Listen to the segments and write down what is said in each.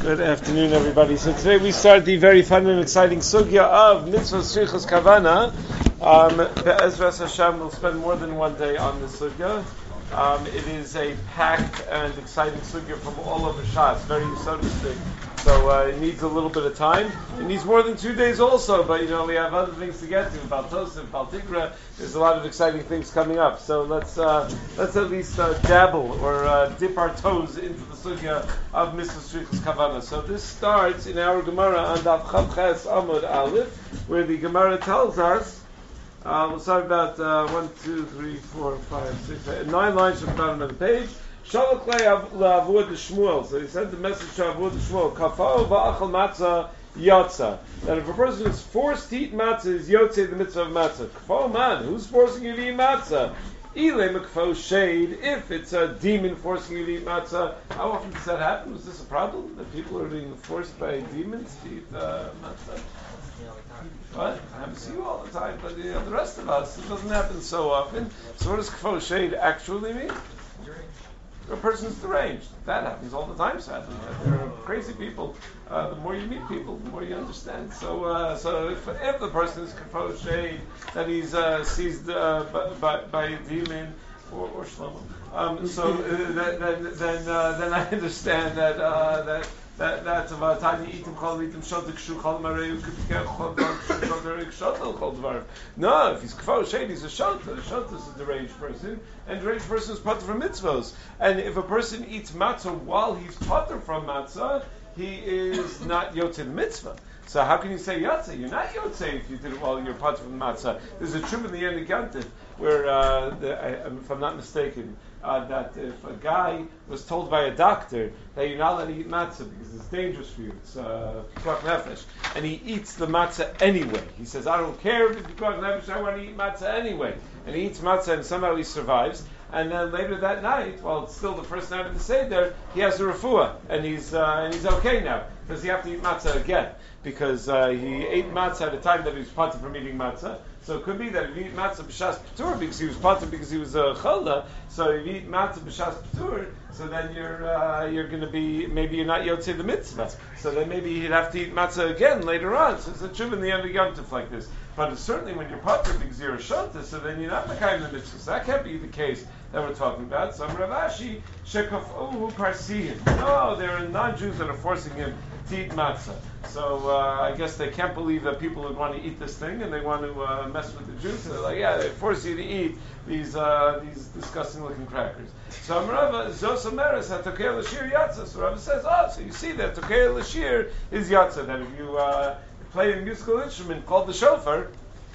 Good afternoon, everybody. So today we start the very fun and exciting sugya of mitzvah shrichas kavana. Be'ezras Hashem, we'll spend more than one day on this sugya. It is a packed and exciting sugya from all over Shas, very Yisodistic. So it needs a little bit of time. It needs more than 2 days also, but we have other things to get to. Baltosif, Baltigra, there's a lot of exciting things coming up. So let's at least dabble or dip our toes into the sugya of mitzvah shrichas kavana. So this starts in our Gemara on Daf Chav Ches Amud Aleph, where the Gemara tells us, we'll start about 1, 2, 3, 4, 5, 6, 7, 9 lines from the bottom of the page. Shalach le'avud Shmuel. So he sent the message to Avud Shmuel. Kafao va'achal matzah yatsa. That if a person is forced to eat matzah, is yotze the mitzvah of matzah. Kafao man, who's forcing you to eat matzah? Ile mekfo shade. If it's a demon forcing you to eat matzah, how often does that happen? Was this a problem that people are being forced by demons to eat matzah? What? I haven't seen you all the time, but the rest of us, it doesn't happen so often. So what does kfo shade actually mean? A person's deranged. That happens all the time, sadly. There are crazy people. The more you meet people, the more you understand. So if the person is kfo shade, that he's seized by a demon or shlomo, then I understand that's about time you eat them call eatem shodik shu chol mareu chol. No, if he's kfo shade, he's a shota. A shota is a deranged person, and deranged person is patur from mitzvos. And if a person eats matzah while he's patur from matzah, he is not yotzei mitzvah. So how can you say yotzei? You're not yotzei if you did it while you're patur from matzah. There's a truth in the end of Gantiv where, if I'm not mistaken, that if a guy was told by a doctor that you're not allowed to eat matzah because it's dangerous for you, it's pikuach nefesh, and he eats the matzah anyway. He says, I don't care if it's pikuach nefesh, I want to eat matzah anyway. And he eats matzah and somehow he survives. And then later that night, while it's still the first night of the Seder, he has a refuah, and he's okay now. Does he have to eat matzah again? Because he ate matzah at a time that he was patur from eating matzah. So it could be that if you eat matzah b'shas p'tur because he was patur because he was a challah. So if you eat matzah b'shas p'tur, so then you're going to be, maybe you're not yotzei the mitzvah. So then maybe he'd have to eat matzah again later on. So it's a tshuva in the end of Yom Tov like this. But it's certainly when you're patur because you're a shota, so then you're not mekayim the mitzvah. So that can't be the case that we're talking about. So Rav Ashi shekafu parsiyin. No, there are non-Jews that are forcing him to eat matzah. So I guess they can't believe that people would want to eat this thing and they want to mess with the Jews. So they're like, yeah, they force you to eat these disgusting looking crackers. So Rava Zosomeres had Tokei Lashir Yatza. So Rava says, so you see that Tokei Lashir is Yatza. That if you play a musical instrument called the shofar,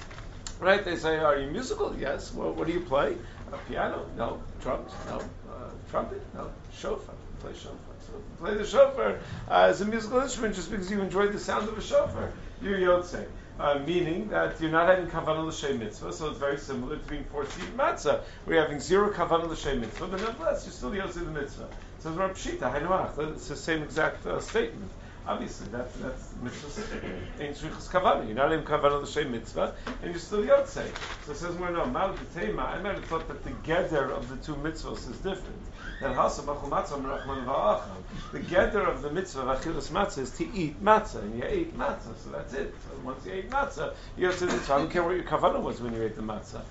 right? They say, are you musical? Yes. Well, what do you play? A piano? No. Drums? No. Trumpet? No. Shofar. Play shofar. So if you play the shofar as a musical instrument just because you enjoy the sound of a shofar, you're yotzei. Meaning that you're not having kavanah l'shem mitzvah, so it's very similar to being forced to eat matzah, where you're having zero kavanah l'shem mitzvah, but nevertheless you're still yotzei the mitzvah. So it's Rav Pshita, Hainuach, it's the same exact statement. Obviously, that's mitzvah. Ain't shrichas kavana. You're not in kavana l'shem mitzvah, and you're still yotzei. So it says, well, no, mal b'teima. I might have thought that the gather of the two mitzvahs is different. That hasa b'chol matzah merachman va'acham. The gather of the mitzvah of achilas matzah is to eat matzah, and you ate matzah, so that's it. So once you ate matzah, you yotzei the mitzvah. I don't care what your kavana was when you ate the matzah.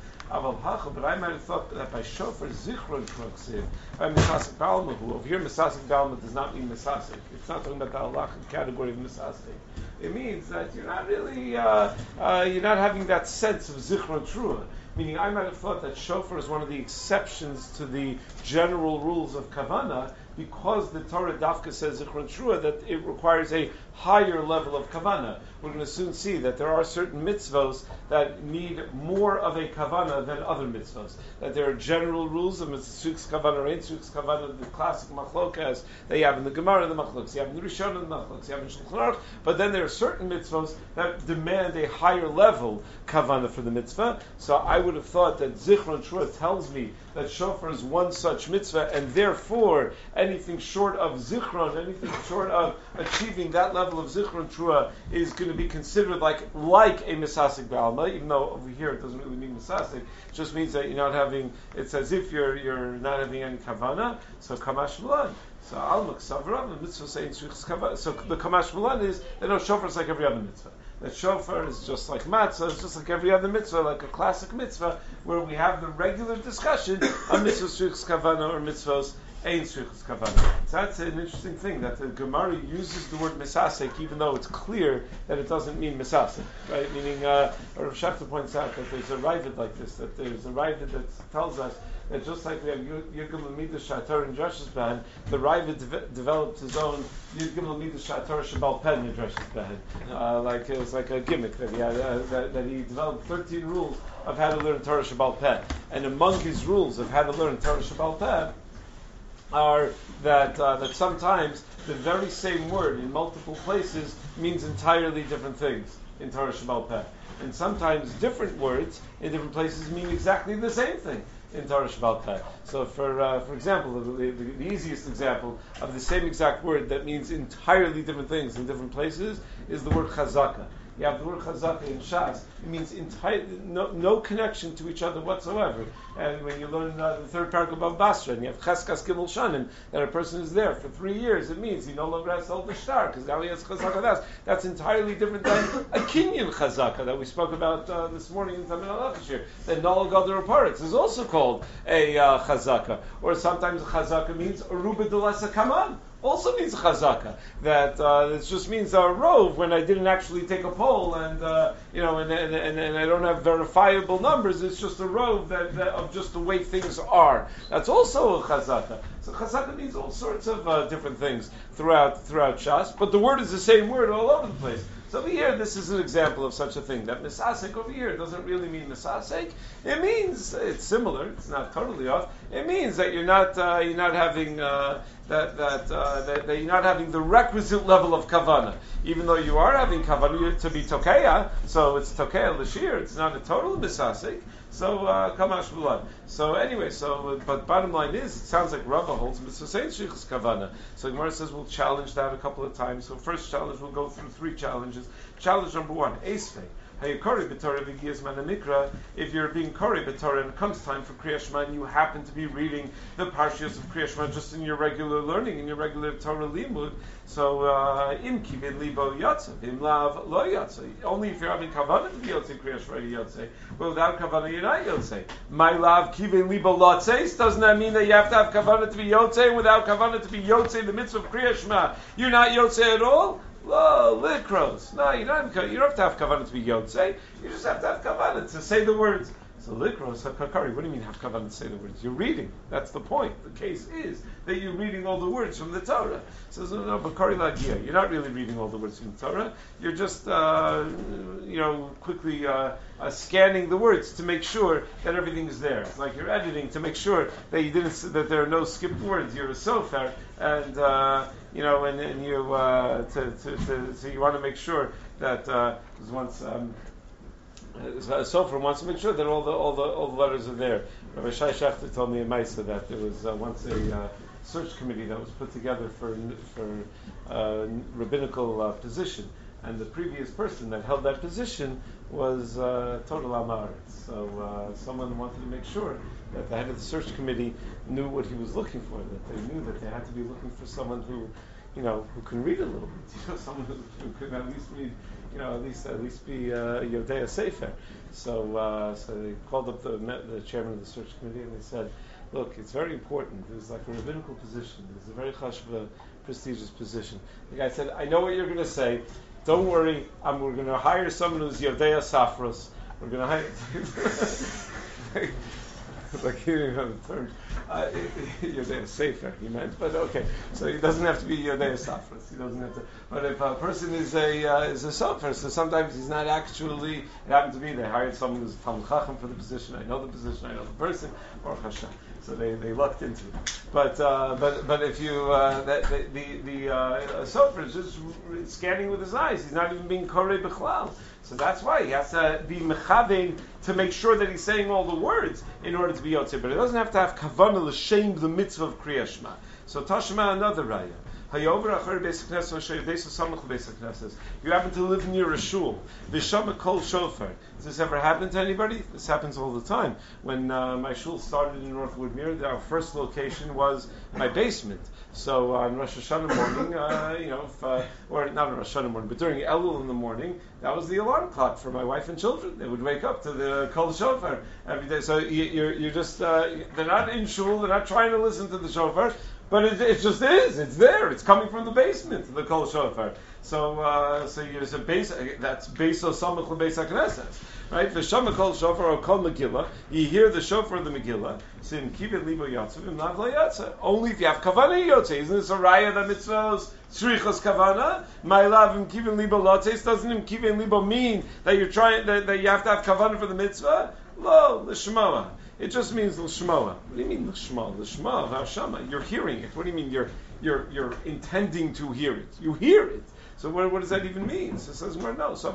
But I might have thought that by shofar zichron truksiv, by misasik balma, who over here misasik balma does not mean misasik. It's not talking about the halachic category of misasik. It means that you're not really, you're not having that sense of zichron trua. Meaning, I might have thought that shofar is one of the exceptions to the general rules of kavana, because the Torah Dafka says Zichron Trua that it requires a higher level of kavana. We're going to soon see that there are certain mitzvos that need more of a kavana than other mitzvos. That there are general rules of mitzvahs kavana or ain't kavana, the classic machlokas that you have in the Gemara and the machlokas, you have in the Rishon and the machlokas, you have in Shulchan Aruch. But then there are certain mitzvos that demand a higher level kavana for the mitzvah. So I would have thought that Zichron Trua tells me that shofar is one such mitzvah, and therefore anything short of zichron, anything short of achieving that level of zichron trua is going to be considered like a misasik b'alma, even though over here it doesn't really mean misasik. It just means that you're not having, it's as if you're not having any kavana. So kamash v'lan. So al maksavra, the mitzvah saying shvichas kavana. So the kamash malan is that no shofar is like every other mitzvah. That shofar is just like matzah, it's just like every other mitzvah, like a classic mitzvah, where we have the regular discussion of mitzvahs shvichas kavana or mitzvahs ein shvichas kavana. So that's an interesting thing that the Gemara uses the word misasek, even though it's clear that it doesn't mean misasek, right? Meaning, Rav Shafter points out that there's a Ravid like this, that there's a Ravid that tells us that just like we have Yud Gimel Midas Shator and Dreshus Behen, the Ravid developed his own Yud Gimel Midas Shator Shabal Pen and Dreshus Behen. Like it was like a gimmick that he had, that he developed 13 rules of how to learn Torah Shabal Pen. And among his rules of how to learn Torah Shabal Pen are that sometimes the very same word in multiple places means entirely different things in Torah Shabal Peh. And sometimes different words in different places mean exactly the same thing in Torah Shabal Peh. So for example, the easiest example of the same exact word that means entirely different things in different places is the word chazaka. You have the word chazaka in Shas. It means no connection to each other whatsoever. And when you learn the third paragraph of Basra, and you have cheskas gimel shanim, that a person is there for 3 years, it means he no longer has to hold the shtar, because now he has chazaka. That's entirely different than a kinyan chazaka that we spoke about this morning in Tamil Alachashir. That Nol Gadol Paretz is also called a chazaka. Or sometimes a chazaka means aruba delesa kaman. Also means chazaka. That it just means a rove when I didn't actually take a poll and and I don't have verifiable numbers. It's just a rove that of just the way things are. That's also a chazaka. So chazaka means all sorts of different things throughout Shas, but the word is the same word all over the place. So over here, this is an example of such a thing. That misasek over here doesn't really mean misasek. It means it's similar. It's not totally off. It means that you're not having that you're not having the requisite level of kavana. Even though you are having kavana to be tokeya, so it's tokeya l'shir. It's not a total misasek. So kamash b'lan. So anyway, but bottom line is, it sounds like Rava holds mitzvah saying shvichas kavana. So Gemara says we'll challenge that a couple of times. So first challenge, we'll go through 3 challenges. Challenge number 1, Esfei. If you're being Kori B'Torah and it comes time for Kriya Shema and you happen to be reading the Parshios of Kriya Shema just in your regular learning, in your regular Torah Limud, so Im Kivin Libo Yotze, Im Lav Lo Yotze. Only if you're having Kavanah to be Yotze Kriya Shema Yotze, but without Kavanah you're not Yotze. My Lav Kivin Libo Lotze, doesn't that mean that you have to have Kavanah to be Yotze? Without Kavanah to be Yotze in the midst of Kriya Shema, you're not Yotze at all? Lo, likros. No, you don't have to have kavanah to be yotzei. You just have to have kavanah to say the words. So likros, hakakari. What do you mean have kavanah to say the words? You're reading. That's the point. The case is that you're reading all the words from the Torah. So no, bakari lagia. You're not really reading all the words from the Torah. You're just quickly scanning the words to make sure that everything is there. It's like you're editing to make sure that there are no skipped words. You're a sofer, and you want to make sure that once. Sofer wants to make sure that all the letters are there. Rabbi Shai Shafter told me in Maisa that there was once a search committee that was put together for rabbinical position, and the previous person that held that position was total Amaretz. So someone wanted to make sure that the head of the search committee knew what he was looking for. That they knew that they had to be looking for someone who can read a little bit. Someone who could at least read. At least be Yodea Sefer. So they called up the chairman of the search committee and they said, look, it's very important. It's like a rabbinical position. It's a very chashva, prestigious position. The guy said, I know what you're going to say. Don't worry. We're going to hire someone who's Yodea Safros. We're going to hire... like he didn't know the term. Yodea Sefer, he meant, but okay. So he doesn't have to be Yodea Safras. He doesn't have to. But if a person is a Sofer, so sometimes he's not actually. It happened to me. They hired someone who's Talmud Chacham for the position. I know the position. I know the person. Baruch Hashem. So they lucked into it. But if you the Sofer is just scanning with his eyes. He's not even being Korei B'chlal. So that's why he has to be mechavein to make sure that he's saying all the words in order to be yotzei. But he doesn't have to have kavanah l'shem the mitzvah of Kriya Shema. So Tashma another raya. You happen to live near a shul. V'shama kol shofar. Does this ever happen to anybody? This happens all the time. When my shul started in North Woodmere, our first location was my basement. So on Rosh Hashanah morning, or not on Rosh Hashanah morning, but during Elul in the morning, that was the alarm clock for my wife and children. They would wake up to the kol shofar every day. So you're just they're not in shul, they're not trying to listen to the shofar. But it just is. It's there. It's coming from the basement, the kol shofar. So there's a base. That's beso samach lebeis haknesses, right? V'shama kol shofar or kol megillah. You hear the shofar of the megillah. So in kibbut libo yatzav im lav lo yatzav. Only if you have kavana yotze. Isn't this a raya that mitzvahs tzrichos kavana? My love im kibbut libo lotzes. Doesn't im kibbut libo mean that you're trying that you have to have kavana for the mitzvah? Lo l'shmoa. It just means l'shmoa. What do you mean l'shmoa? L'shmoa of hashama. You're hearing it. What do you mean you're intending to hear it? You hear it. So what does that even mean? So it says no.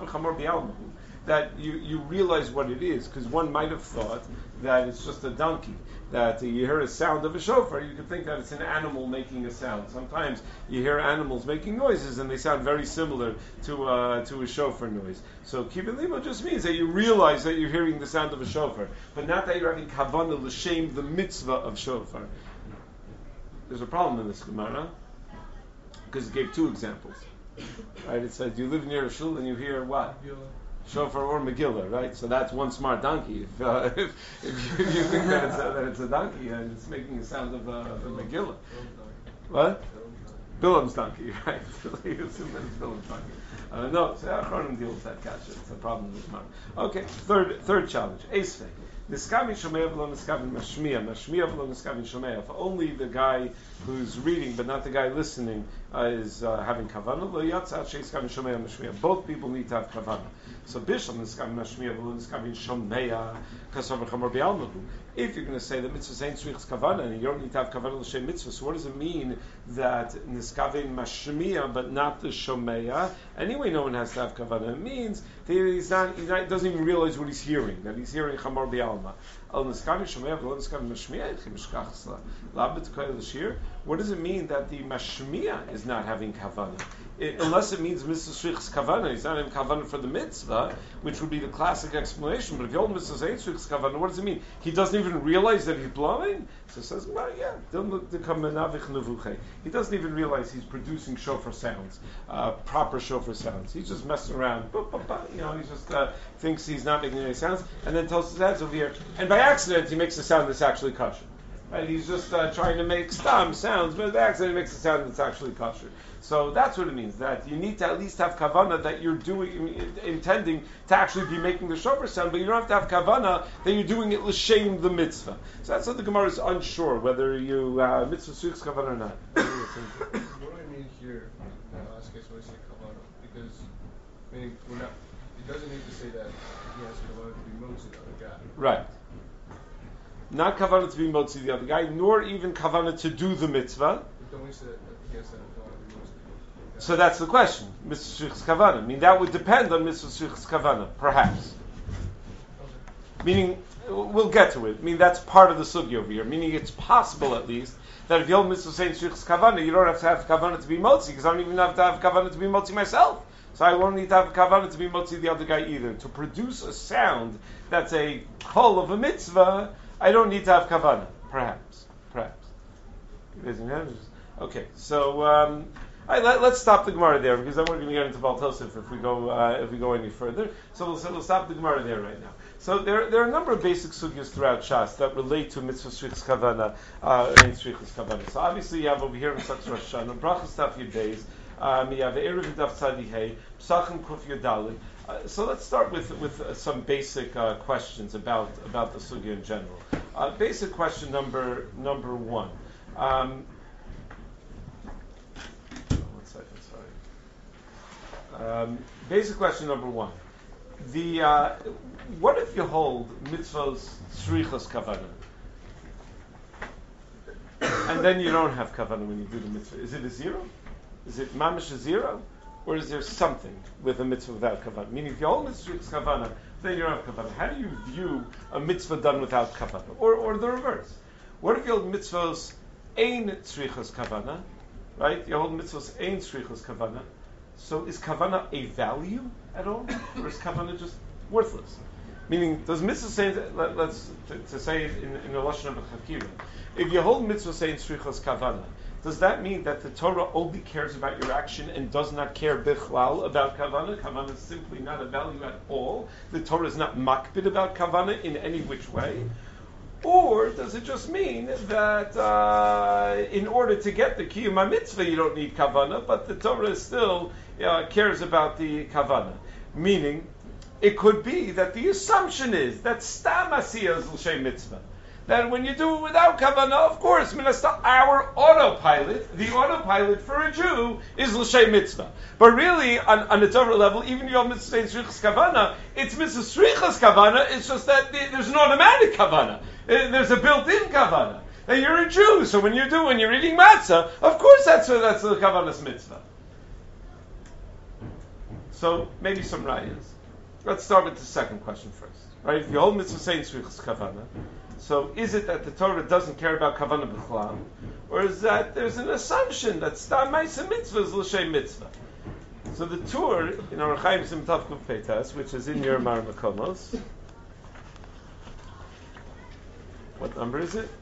That you realize what it is, because one might have thought that it's just a donkey. That you hear a sound of a shofar, you could think that it's an animal making a sound. Sometimes you hear animals making noises, and they sound very similar to a shofar noise. So kibbut libo just means that you realize that you're hearing the sound of a shofar, but not that you're having kavanah l'shem the mitzvah of shofar. There's a problem in this Gemara because it gave two examples. Right? It said you live near a shul and you hear what? Shofar or Megillah, right? So that's one smart donkey. If you think that it's a donkey and it's making a sound of a Megillah. What? Bilam's donkey, right? You assume that it's Bilam's donkey. No, so Achronim deal with that kasha. It's a problem with Gemara. Okay, third challenge. Esfei. Niskavin shomea v'lo niskavin mashmiya. Mashmiya v'lo niskavin shomea. If only the guy who's reading, but not the guy listening, is having kavanah, lo yatzat sheiskavin shomea mashmiya. Both people need to have kavanah. So bishlam niskavin mashmiya v'lo niskavin shomea kasav v'chamor b'almahu. If you're going to say that mitzvah ain't tzrichas kavanah, and you don't need to have kavanah l'shem mitzvah, so what does it mean that niskavin mashmiya but not the shomea? Anyway, no one has to have kavanah. It means that he doesn't even realize what he's hearing, that he's hearing chamor b'alma. What does it mean that the mashmiya is not having kavanah? Unless it means mitzvah shrichas kavanah, he's not having kavanah for the mitzvah, which would be the classic explanation. But if you hold mitzvah ain't shrichas kavanah, what does it mean? He doesn't even realize that he's blowing? So it says, well, yeah, he doesn't even realize he's producing shofar sounds, proper shofar sounds. He's just messing around. He just thinks he's not making any sounds, and then tells his heads over here. And by accident, he makes a sound that's actually kosher. Right? He's just trying to make stam sounds, but by accident, he makes a sound that's actually kosher. So that's what it means, that you need to at least have kavanah that you're intending to actually be making the shofar sound, but you don't have to have kavanah that you're doing it l'shem the mitzvah. So that's what the Gemara is unsure, whether you mitzvah suiks kavanah or not. What do I mean here, in the last case, when I say kavanah? Because, meaning, it doesn't need to say that he has kavanah to be motzi the other guy. Right. Not kavanah to be motzi the other guy, nor even kavanah to do the mitzvah. But don't we say that he has to have kavanah to be motzi? So that's the question. Mitzvah shrichas kavanah. I mean, that would depend on mitzvah shrichas kavanah, perhaps. Okay. Meaning, we'll get to it. I mean, that's part of the sugi over here. Meaning, it's possible at least that if you hold mitzvah saying shrichas kavanah, you don't have to have kavanah to be motzi, because I don't even have to have kavanah to be motzi myself. So I won't need to have kavanah to be motzi the other guy either. To produce a sound that's a kol of a mitzvah, I don't need to have kavanah. Perhaps. Okay, so let's stop the Gemara there, because then we're going to get into Baal Tosef if we go any further. So we'll stop the Gemara there right now. So there are a number of basic sugyas throughout Shas that relate to mitzvah shrichas kavanah and shrichas kavanah. So obviously you have over here in Sach Rosh Hashanah, Brachas Daf Yud Beis, you have Erev Daf Tzadi Hey, Psachim Kuf Yud Daled. So let's start with some basic questions about the sugya in general. Basic question number one. Basic question number one. What if you hold mitzvahs tzrichas kavanah, and then you don't have kavanah when you do the mitzvah? Is it a zero? Is it mamish a zero? Or is there something with a mitzvah without kavanah? Meaning, if you hold mitzvah tzrichas kavanah, then you don't have kavanah. How do you view a mitzvah done without kavanah? Or the reverse? What if you hold mitzvahs ein tzrichas kavanah, right? You hold mitzvahs ein tzrichos kavana. So is kavana a value at all, or is kavana just worthless? Meaning, does mitzvah say that, let's to say it in the lashon of a chakira? If you hold mitzvah saying tzrichos kavana, does that mean that the Torah only cares about your action and does not care bichlal about kavana? Kavana is simply not a value at all. The Torah is not makbid about kavana in any which way. Or does it just mean that in order to get the kiyum mitzvah you don't need kavana, but the Torah still cares about the kavana? Meaning, it could be that the assumption is that stam asiyah is l'shem mitzvah. That when you do it without kavanah, of course, minasta, our autopilot, the autopilot for a Jew is l'shem mitzvah. But really, on the Torah level, even your mitzvah tzrichas kavanah, it's mitzvah tzrichas kavanah. It's just that there's an automatic kavanah. There's a built-in kavanah. And you're a Jew, so when you're eating matzah, of course that's the kavanah's mitzvah. So maybe some rayas. Let's start with the second question first. Right? If you hold mitzvah saying tzrichas kavanah, so is it that the Torah doesn't care about kavanah b'chlal, or is that there's an assumption that stam ma'aseh mitzvah is l'shem mitzvah? So the Tur in Orach Chaim Sim Tav Kuf Peitas, which is in your Mar Makomos, what number is it?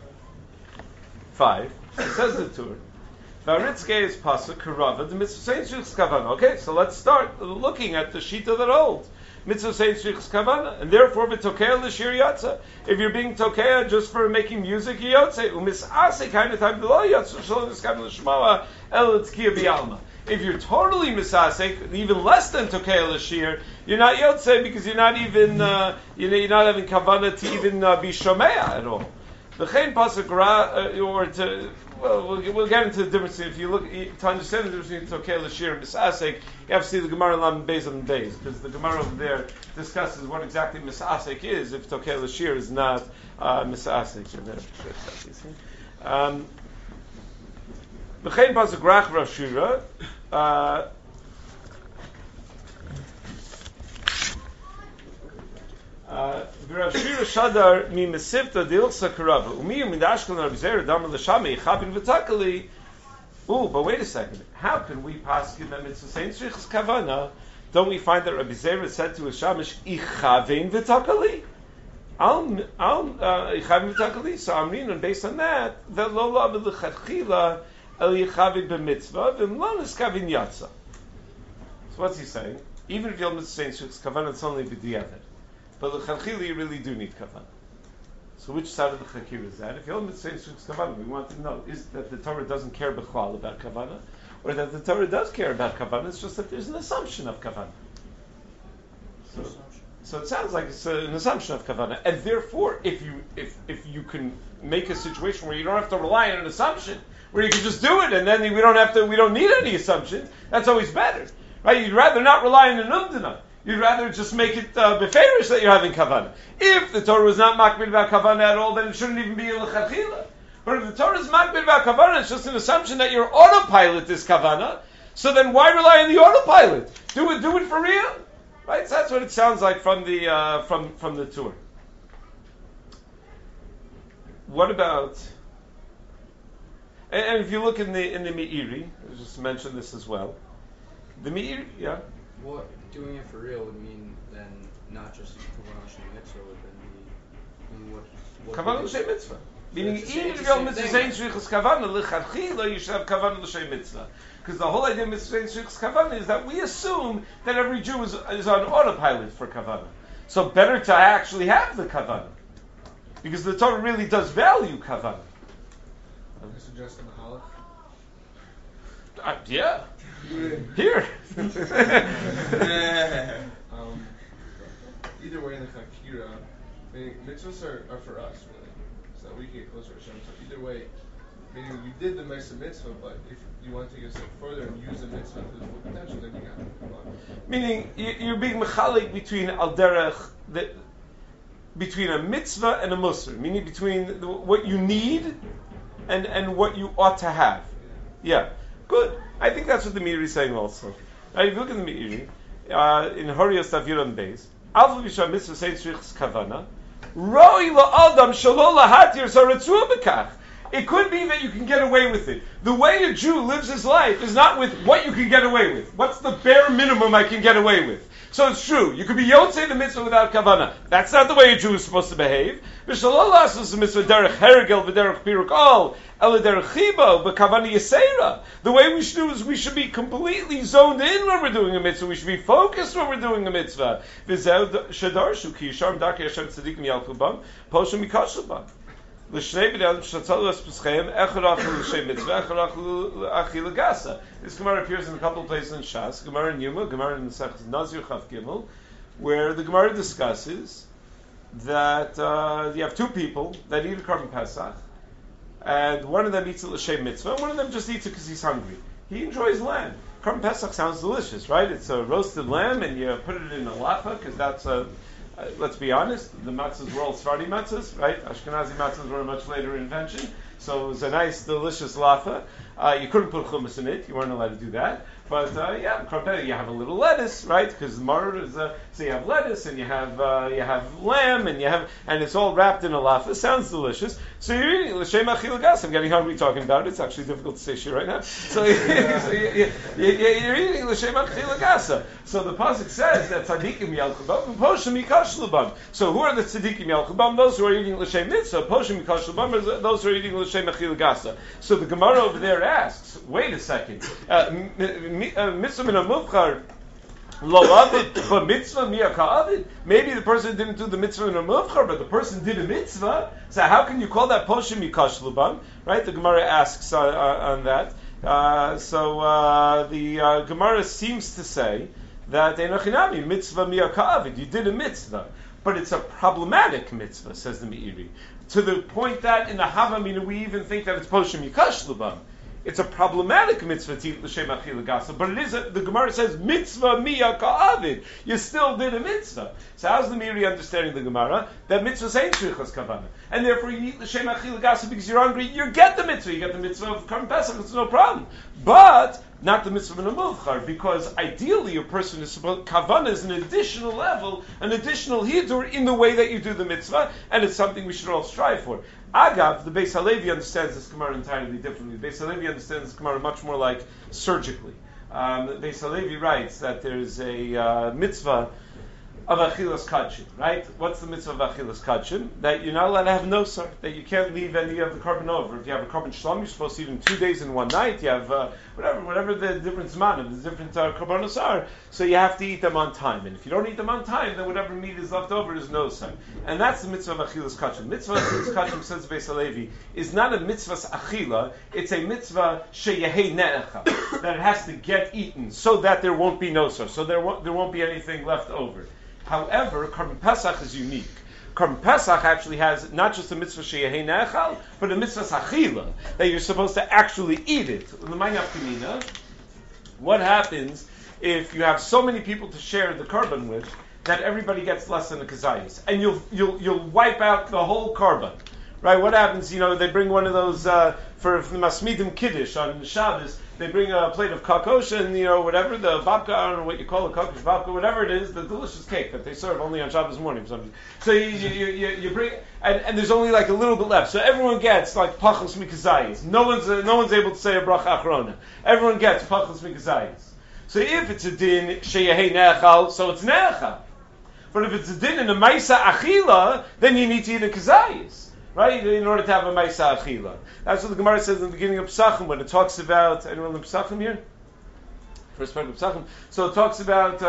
5. So it says the Tur. V'aritzkei is pasuk karava the mitzvah saying tzrichas kavanah. Okay, so let's start looking at the shita that holds. Mitzvah saying tzrichas kavana, and therefore v'tokea l'shir yatsa. If you're being tokea just for making music, yotze u'misase kind of time below yatsa shalom niskam l'shmawa el tzkiya bi'alma. If you're totally misasek, even less than tokea l'shir, you're not yotze because you're not even you're not having kavana to even be shomea at all. V'chein pasuk or to. Well, we'll get into the difference. If you look to understand the difference between Tokei L'Shir and Misasek, you have to see the Gemara Lam Beis on Beis, because the Gemara over there discusses what exactly Misasek is if Tokei L'Shir is not Misasek. B'chein pasuk Rach Rav Shira. Rav Shira Shadar mi mesivta deilsa karava umi min Ashkelon Rabbi Zera damar l'shamei chabin v'takali. But wait a second. How can we paskin that mitzvah saying tzrichas kavana? Don't we find that Rabbi Zera said to his shamish ichavein v'takali? Al ichavein v'takali. So Amrin, and based on that, that lo la v'lechatchila el yichavein b'mitzvah v'mlo niskavin yatsa. So what's he saying? Even if you're mitzvah saying tzrichas kavana, it's only b'diavad. But l'chadchila you really do need kavanah. So which side of the chakir is that? If you're only saying kavanah, we want to know is that the Torah doesn't care b'chlal about kavanah, or that the Torah does care about kavanah. It's just that there's an assumption of kavanah. So it sounds like it's an assumption of kavanah, and therefore, if you can make a situation where you don't have to rely on an assumption, where you can just do it, and then we don't need any assumptions, that's always better, right? You'd rather not rely on an umdana. You'd rather just make it beferish that you're having kavanah. If the Torah was not makbid about kavanah at all, then it shouldn't even be a l'chadchila. But if the Torah is makbid about kavanah, it's just an assumption that your autopilot is kavanah. So then why rely on the autopilot? Do it for real, right? So that's what it sounds like from the from the Tur. What about? And if you look in the Meiri, I just mentioned this as well. The Meiri, yeah. What doing it for real would mean then not just kavanah l'shem mitzvah, would then be what kavanah l'shem mitzvah. Meaning even if you're mitzvah saying tzrichas kavanah l'chadchila, you should have kavanah l'shem mitzvah. Because the whole idea of mitzvah saying tzrichas kavanah is that we assume that every Jew is on autopilot for kavanah. So better to actually have the kavanah, because the Torah really does value kavanah. I suggest in the halach. Yeah. Here. Either way, in the Chakira, mitzvahs are for us, really, so that we can get closer to Hashem. So either way, meaning we did the mitzvah, but if you want to take it a step further and use the mitzvah to the full potential, then you got it. Meaning you're being mechalik between al derech, between a mitzvah and a musar, meaning between what you need and what you ought to have. Yeah, good. I think that's what the Meiri is saying also. Now, if you look at the Meiri, in Horios Taviram Beis, Alpha Visham Mitzvah says Tzrichas Kavana, Roi la'adam shalo lahatir saretzua b'kach. It could be that you can get away with it. The way a Jew lives his life is not with what you can get away with. What's the bare minimum I can get away with? So it's true. You could be yotzei the mitzvah without kavana. That's not the way a Jew is supposed to behave. The way we should do is we should be completely zoned in when we're doing a mitzvah. We should be focused when we're doing a mitzvah. This Gemara appears in a couple of places in Shas, Gemara in Yuma, Gemara in Masechtas Nazir Chav Gimel, where the Gemara discusses that you have two people that eat a Korban Pesach, and one of them eats a l'shem mitzvah, and one of them just eats it because he's hungry. He enjoys lamb. Korban Pesach sounds delicious, right? It's a roasted lamb, and you put it in a lafa because that's a. Let's be honest, the matzahs were all Sephardi matzahs, right? Ashkenazi matzahs were a much later invention, so it was a nice, delicious lafa. You couldn't put hummus in it; you weren't allowed to do that. But you have a little lettuce, right? Because mar is so you have lettuce and you have lamb and it's all wrapped in a lafa. Sounds delicious. So you're eating l'shem achil gas. I'm getting hungry talking about it. It's actually difficult to say shit right now. So you're eating l'shem achil gas. So the pasuk says that tzaddikim yalchubam and poshem yikash l'bam. So who are the tzaddikim yalchubam? Those who are eating l'shem mitzvah. Poshem yikash l'bam are those who are eating l'shem achil gas. So the Gemara over there asks, wait a second. Mitzvah min ha-muvchar lo avid, but mitzvah miya ka'avid. Maybe the person didn't do the mitzvah min ha-muvchar, but the person did a mitzvah. So how can you call that poshem yikash l'bam? Right? The Gemara asks on that. The Gemara seems to say that enochinami mitzvah miya ka'avid. You did a mitzvah, but it's a problematic mitzvah, says the Meiri, to the point that in the Havamina we even think that it's poshem yikash l'bam. It's a problematic mitzvah to eat l'shem achila gasa, but it is the Gemara says mitzvah miya ka'avid. You still did a mitzvah. So how's the Meiri understanding the Gemara? That mitzvah ain't shrichas kavana, and therefore you eat l'shem achila gasa because you're hungry. You get the mitzvah. You get the mitzvah of Korban Pesach. It's no problem. But not the mitzvah in a muvchar, because ideally a person is supposed kavana is an additional level, an additional hidur in the way that you do the mitzvah, and it's something we should all strive for. Agav, the Beis Halevi understands this Gemara entirely differently. The Beis Halevi understands this Gemara much more like surgically. The Beis Halevi writes that there's a mitzvah of achilas kachim, right? What's the mitzvah of achilas kachim? That you're not allowed to have nosar, that you can't leave any of the carbon over. If you have a carbon shalom, you're supposed to eat in 2 days and 1 night. You have whatever the different zmanim, the different karbanos are, so you have to eat them on time. And if you don't eat them on time, then whatever meat is left over is nosar. And that's the mitzvah of achilas kachim. Mitzvah of achilas kachim, says Beis Halevi, is not a mitzvah's achila, it's a mitzvah sheyehei ne'echa, that it has to get eaten so that there won't be nosar, so there won't be anything left over. However, Korban Pesach is unique. Korban Pesach actually has not just a mitzvah sheyehei ne'echal, but a mitzvah achila, that you're supposed to actually eat it. What happens if you have so many people to share the korban with that everybody gets less than a kazayis, and you'll wipe out the whole korban? Right? What happens? They bring one of those for the Masmidim Kiddush on Shabbos. They bring a plate of kakosha and whatever the babka, I don't know what you call it, kakosh babka, whatever it is, the delicious cake that they serve only on Shabbos morning for some reason. So you bring and there's only like a little bit left. So everyone gets like pachos mikazayis. No one's able to say a bracha achrona. Everyone gets pachos mikazayis. So if it's a din sheyehei ne'echal, so it's ne'echal. But if it's a din in a maisa achila, then you need to eat a kazayis. Right? In order to have a Maisa Achila. That's what the Gemara says in the beginning of Pesachim when it talks about, anyone in Pesachim here? First part of Pesachim. So it talks about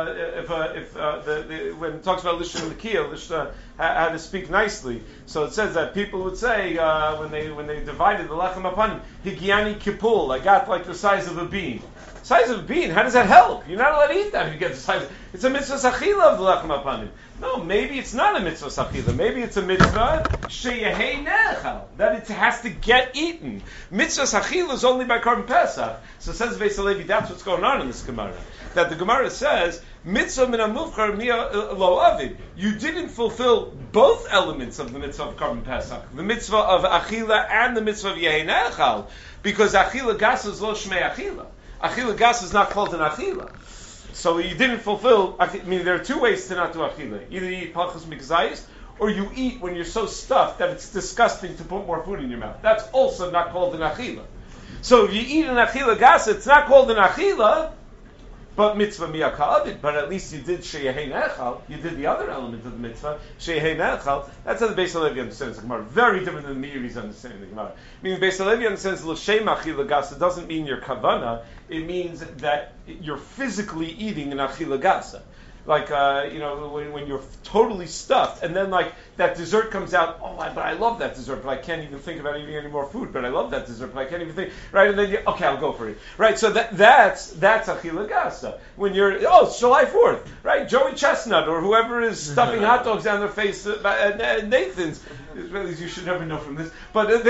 when it talks about Lishna L'Kiyah, Lishna how to speak nicely. So it says that people would say when they divided the Lechem Apanim, Higiani Kipul, I got like the size of a bean. Size of a bean, how does that help? You're not allowed to eat that if you get the size. It's a mitzvah sachila of the lechem apanim. No, maybe it's not a mitzvah sachila. Maybe it's a mitzvah sheyehei ne'echal, that it has to get eaten. Mitzvah sachila is only by Korban Pesach. So says Beis Halevi, that's what's going on in this Gemara. That the Gemara says mitzvah min ha-muvchar miya lo avid. You didn't fulfill both elements of the mitzvah of Korban Pesach, the mitzvah of achila and the mitzvah of yehei ne'echal, because achila gas is lo shmei achila. Achila gas is not called an achila. So you didn't fulfill, there are two ways to not do achila. Either you eat pachos mikzayis, or you eat when you're so stuffed that it's disgusting to put more food in your mouth. That's also not called an achila. So if you eat an achila gasa, it's not called an achila, but mitzvah miyaka'abit, but at least you did sheyehein echal, you did the other element of the mitzvah, sheyehein echal. That's how the Beis Halevi understands the Gemara. Very different than the Meiri's understanding the Gemara. Meaning Beis Halevi understands l'shem achila gasa doesn't mean your kavana, it means that you're physically eating an achila gasa. Like, when you're totally stuffed, and then like that dessert comes out, but I love that dessert, but I can't even think about eating any more food, but I love that dessert, but I can't even think, right? And then I'll go for it, right? So that's achila gasa. When you're, it's July 4th, right? Joey Chestnut or whoever is stuffing hot dogs down their face at Nathan's. You should never know from this, but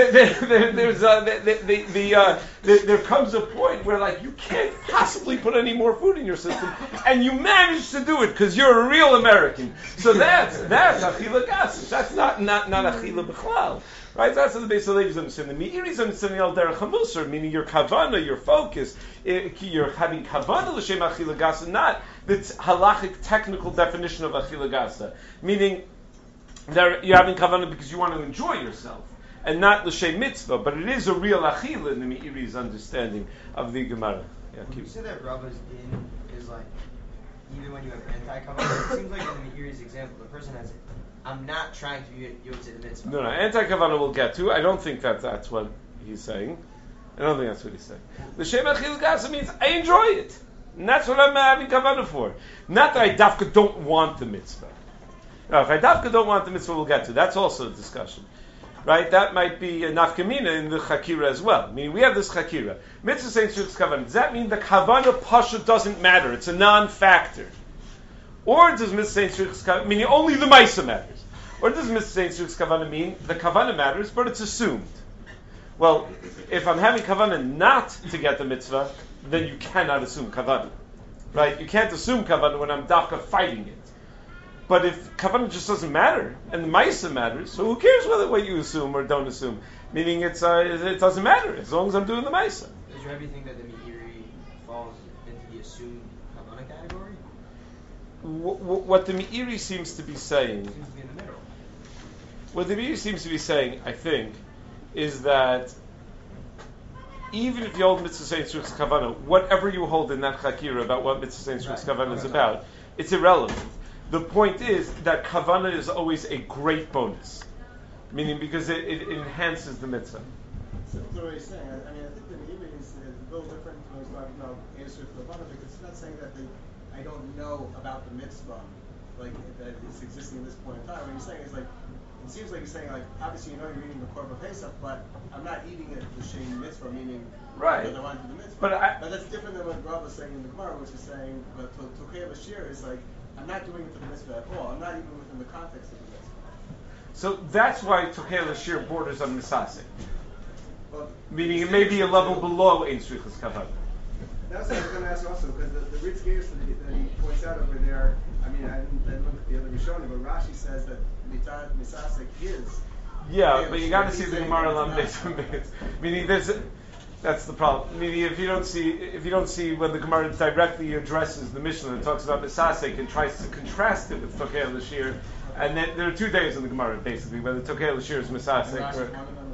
there comes a point where like you can't possibly put any more food in your system, and you manage to do it because you're a real American. So that's achila gasa. That's not achila b'chlal, right? That's what the Beis Halevi understand. The Meiri's understanding al derech hamusar, meaning your kavana, your focus, you're having kavana l'shem achila gasa, not the halachic technical definition of achila gasa, meaning you're having kavanah because you want to enjoy yourself, and not l'shem mitzvah, but it is a real achila in the Meiri's understanding of the Gemara. Yeah, when you say that Rabba's din is like, even when you have anti-kavanah, it seems like in the Meiri's example, the person has, I'm not trying to be yotze the mitzvah. No, anti-kavanah we'll get to. I don't think that's what he's saying. I don't think that's what he's saying. L'shem achila gasa means I enjoy it, and that's what I'm having kavanah for. Not that I dafka don't want the mitzvah. Now, if I dafka don't want the mitzvah, we'll get to. That's also a discussion, right? That might be a nafkamina in the chakira as well. Meaning, we have this chakira. Mitzvah saying shrichus kavanah. Does that mean the kavanah pasha doesn't matter? It's a non-factor. Or does mitzvah saying shrichus kavanah meaning only the ma'isa matters? Or does mitzvah saying shrichus kavanah mean the kavanah matters, but it's assumed? Well, if I'm having kavanah not to get the mitzvah, then you cannot assume kavanah, right? You can't assume kavanah when I'm dafka fighting it. But if kavanah just doesn't matter, and the ma'isa matters, so who cares what you assume or don't assume? Meaning it doesn't matter, as long as I'm doing the ma'isa. Does Rabbi think that the Meiri falls into the assumed kavanah category? What the Meiri seems to be saying... It seems to be in the middle. What the Meiri seems to be saying, I think, is that even if you hold mitzvah saying shrichus kavanah, whatever you hold in that chakira about what mitzvah saying shrichus kavanah is about, it's irrelevant. The point is that kavanah is always a great bonus, meaning because it enhances the mitzvah. So what he's saying, I think the Meiri is a little different when he's talking about answer to kavanah, because it's not saying that I don't know about the mitzvah, like that it's existing at this point in time. What he's saying is like, it seems like he's saying like, obviously you know you're eating the korban pesach, but I'm not eating it the shem mitzvah, meaning right. that I want to do the mitzvah. But that's different than what Rav was saying in the Gemara, which is saying, but Tokei Lashir is like, I'm not doing it to the mitzvah at all. I'm not even within the context of the mitzvah. So that's why Tokei Lashir borders on Misasek. Well, meaning it may be a level below Ein Shrichus Kavanah. That's what I was going to ask also, because the Ritz Gears that he points out over there, I mean, I didn't look at the other Rishonim, but Rashi says that Misasek is. Yeah, but you got to see the Gemara on base. Meaning that's the problem. Meaning if you don't see when the Gemara directly addresses the Mishnah and talks about Misasek and tries to contrast it with Tokei Lashir, and then there are two days in the Gemara basically whether Tokei Lashir is Misasek or.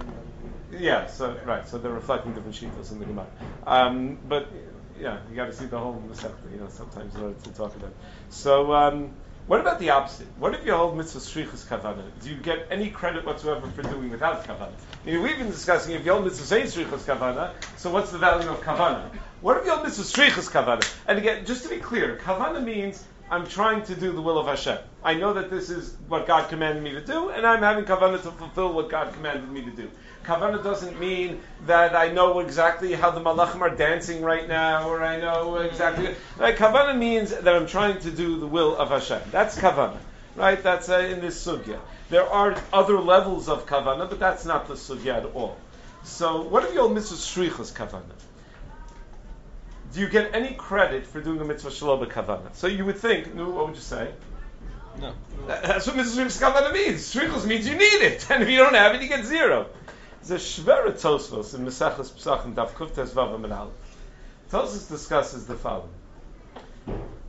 Yeah, so they're reflecting different shittas in the Gemara. But yeah, you got to see the whole Masechta, sometimes in order to talk about it. So, what about the opposite? What if you hold mitzvah shrichus kavanah? Do you get any credit whatsoever for doing without kavanah? We've been discussing if you hold mitzvah saying shrichus kavanah, so what's the value of kavanah? What if you hold mitzvah shrichus kavanah? And again, just to be clear, kavanah means I'm trying to do the will of Hashem. I know that this is what God commanded me to do, and I'm having kavanah to fulfill what God commanded me to do. Kavanah doesn't mean that I know exactly how the malachim are dancing right now, or I know exactly. Right? Kavanah means that I'm trying to do the will of Hashem. That's kavanah, right? That's in this sugya. There are other levels of kavanah, but that's not the sugya at all. So, what if you hold mitzvah shrichus kavanah? Do you get any credit for doing a mitzvah shelo b'kavanah? So you would think, what would you say? No. That's what mitzvah shrichus kavanah means. Shrichus means you need it, and if you don't have it, you get zero. There's a Shvera Tosfos in Mesechus Pesachim Daf Kuf Tes Vav Amud Aleph. Tosfos discusses the following: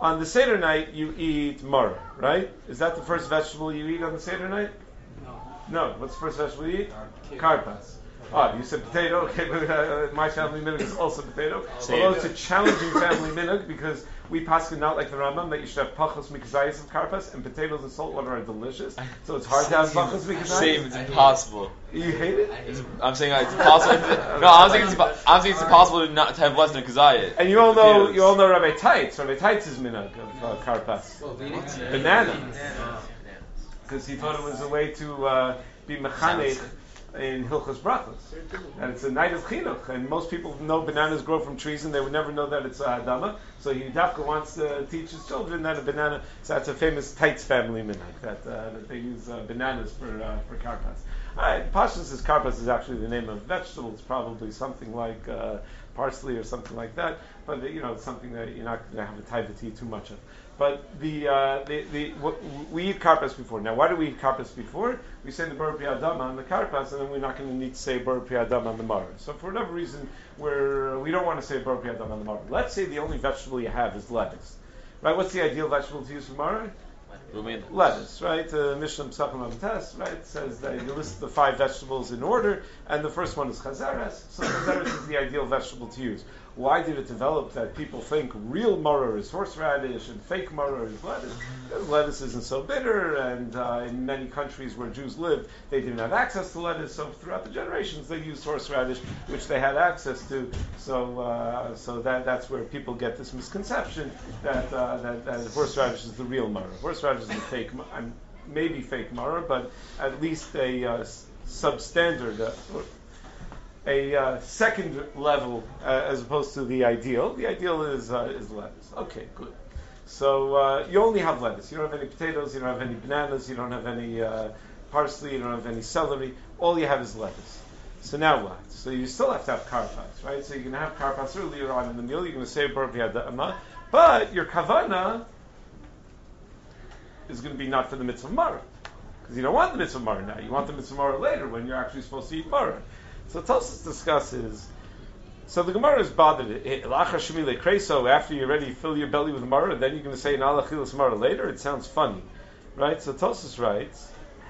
On the Seder night, you eat maror, right? Is that the first vegetable you eat on the Seder night? No. What's the first vegetable you eat? Karpas. You said potato. Okay, but my family minhag is also potato. Although it's a challenging family minhag because we paskin not like the Rambam that you should have pachos mikazayis of karpas, and potatoes and salt water are delicious. So it's hard to have pachos mikazayis. Same, it's impossible. You hate it? I'm saying it's impossible. No, I'm saying it's impossible to have less than kazayis. And you all know Rabbi Taitz. Rabbi Taitz is minhag of karpas. Bananas. Because he thought it was a way to be mechanech in Hilchos Brachos. And it's a night of chinuch. And most people know bananas grow from trees and they would never know that it's a Adama. So he Dafka wants to teach his children that a banana, so that's a famous Taitz family minhag, that they use bananas for karpas. Alright, Pashas is karpas is actually the name of a vegetable. It's probably something like parsley or something like that. But it's something that you're not going to have a taiva to eat too much of. But we eat karpas before. Now, why do we eat karpas before? We say the Baruch Adam on the karpas, and then we're not going to need to say Baruch Adam on the maror. So for whatever reason, we don't want to say Baruch Adam on the maror. Let's say the only vegetable you have is lettuce. Right? What's the ideal vegetable to use for maror? Lettuce, right? Mishnah Pesachim Avates, right? Says that you list the 5 vegetables in order, and the first one is chazaras. So chazaras is the ideal vegetable to use. Why did it develop that people think real maror is horseradish and fake maror is lettuce? Because lettuce isn't so bitter, and in many countries where Jews lived, they didn't have access to lettuce, so throughout the generations they used horseradish, which they had access to. So that's where people get this misconception that horseradish is the real maror. Horseradish is the fake, maybe fake maror, but at least a substandard. A second level as opposed to the ideal. The ideal is lettuce. Okay, good. So you only have lettuce. You don't have any potatoes. You don't have any bananas. You don't have any parsley. You don't have any celery. All you have is lettuce. So now what? So you still have to have karpas, right? So you're going to have karpas earlier on in the meal. You're going to say Baruch Yadama, but your kavana is going to be not for the mitzvah maror, because you don't want the mitzvah maror now. You want the mitzvah maror later when you're actually supposed to eat maror. So Tosfos discusses. So the Gemara is bothered. So after you already fill your belly with maror, then you're going to say an alachilas maror later. It sounds funny, right? So Tosfos writes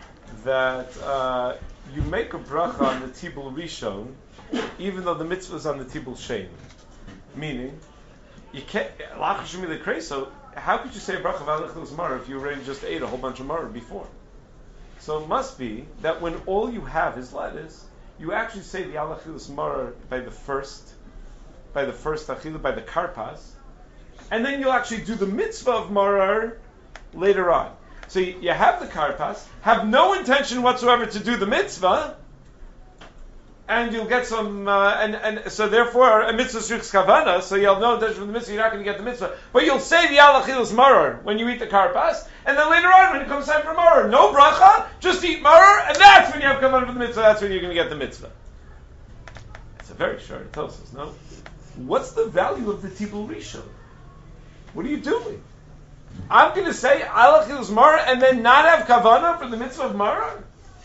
that you make a bracha on the tibul rishon, even though the mitzvah is on the tibul shein. Meaning, you can't. So how could you say a bracha of alachilas maror if you already just ate a whole bunch of maror before? So it must be that when all you have is lettuce, you actually say the alachilas maror by the first achila, by the karpas, and then you'll actually do the mitzvah of maror later on. So you have the karpas, have no intention whatsoever to do the mitzvah, and you'll get some, and so therefore a mitzvah shriks kavana, so you'll know that from the mitzvah you're not going to get the mitzvah, but you'll say the alachilas maror when you eat the karpas, and then later on when it comes time for maror, no bracha, just eat maror, and that's when you have kavana for the mitzvah, that's when you're going to get the mitzvah. It's a very short Tosfos, no? What's the value of the tibul rishon? What are you doing? I'm going to say alachilas maror and then not have kavana for the mitzvah of maror?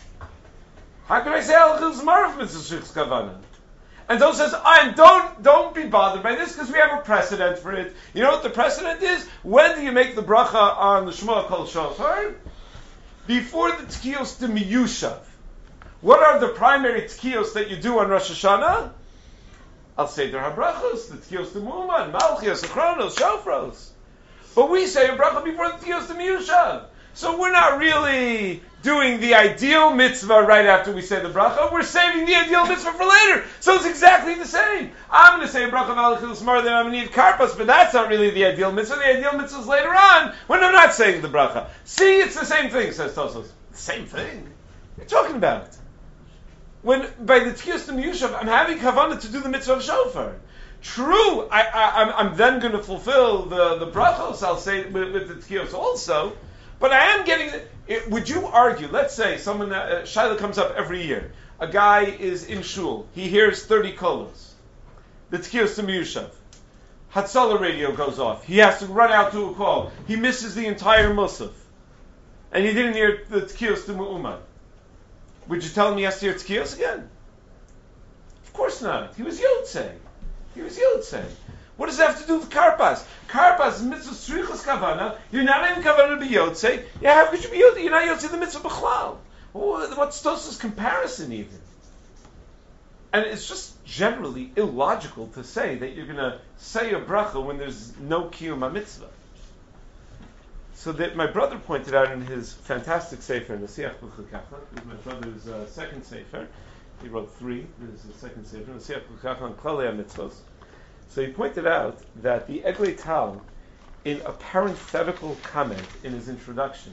How can I say alachilas maror for mitzvah shriks kavana? And Tosfos says, and don't be bothered by this because we have a precedent for it. You know what the precedent is? When do you make the bracha on the Shema Kol Shofar? Before the Tkiyos de Miyushav. What are the primary Tkiyos that you do on Rosh Hashanah? Al Seder HaBrachos, the Tkiyos de Mu'uman, Malchios, Achronos, Shofros. But we say a bracha before the Tkiyos de Miyushav. So we're not really doing the ideal mitzvah right after we say the bracha. We're saving the ideal mitzvah for later. So it's exactly the same. I'm going to say a bracha of alachilas maror, then I'm going to eat karpas, but that's not really the ideal mitzvah. The ideal mitzvah is later on when I'm not saying the bracha. See, it's the same thing, says Tosfos. Same thing? What are you talking about? When by the Tkiyos de Miyushav, I'm having kavanah to do the mitzvah of shofar. True, I'm then going to fulfill the brachos, I'll say, with the Tkiyos also. But I am getting it. Would you argue? Let's say someone Shaila comes up every year. A guy is in shul. He hears 30 kolos. The Tkiyos de Miyushav. Hatzalah radio goes off. He has to run out to a call. He misses the entire musaf, and he didn't hear the Tkiyos de Mu'uman. Would you tell him he has to hear Tkiyos again? Of course not. He was Yotzei. What does that have to do with karpas? Karpas mitzvah strichus kavana. You're not in kavana to be yotze. Yeah, how could you be yotze? You're not yotze the mitzvah b'chlal. What's Tos's comparison even? And it's just generally illogical to say that you're going to say a bracha when there's no kiyum mitzvah. So that my brother pointed out in his fantastic sefer, Nasiach B'Chukachon, this is my brother's second sefer. He wrote 3. This is his second sefer, Nasiach B'Chukachon Klalei HaMitzvos. So he pointed out that the Eglei Tal, in a parenthetical comment in his introduction,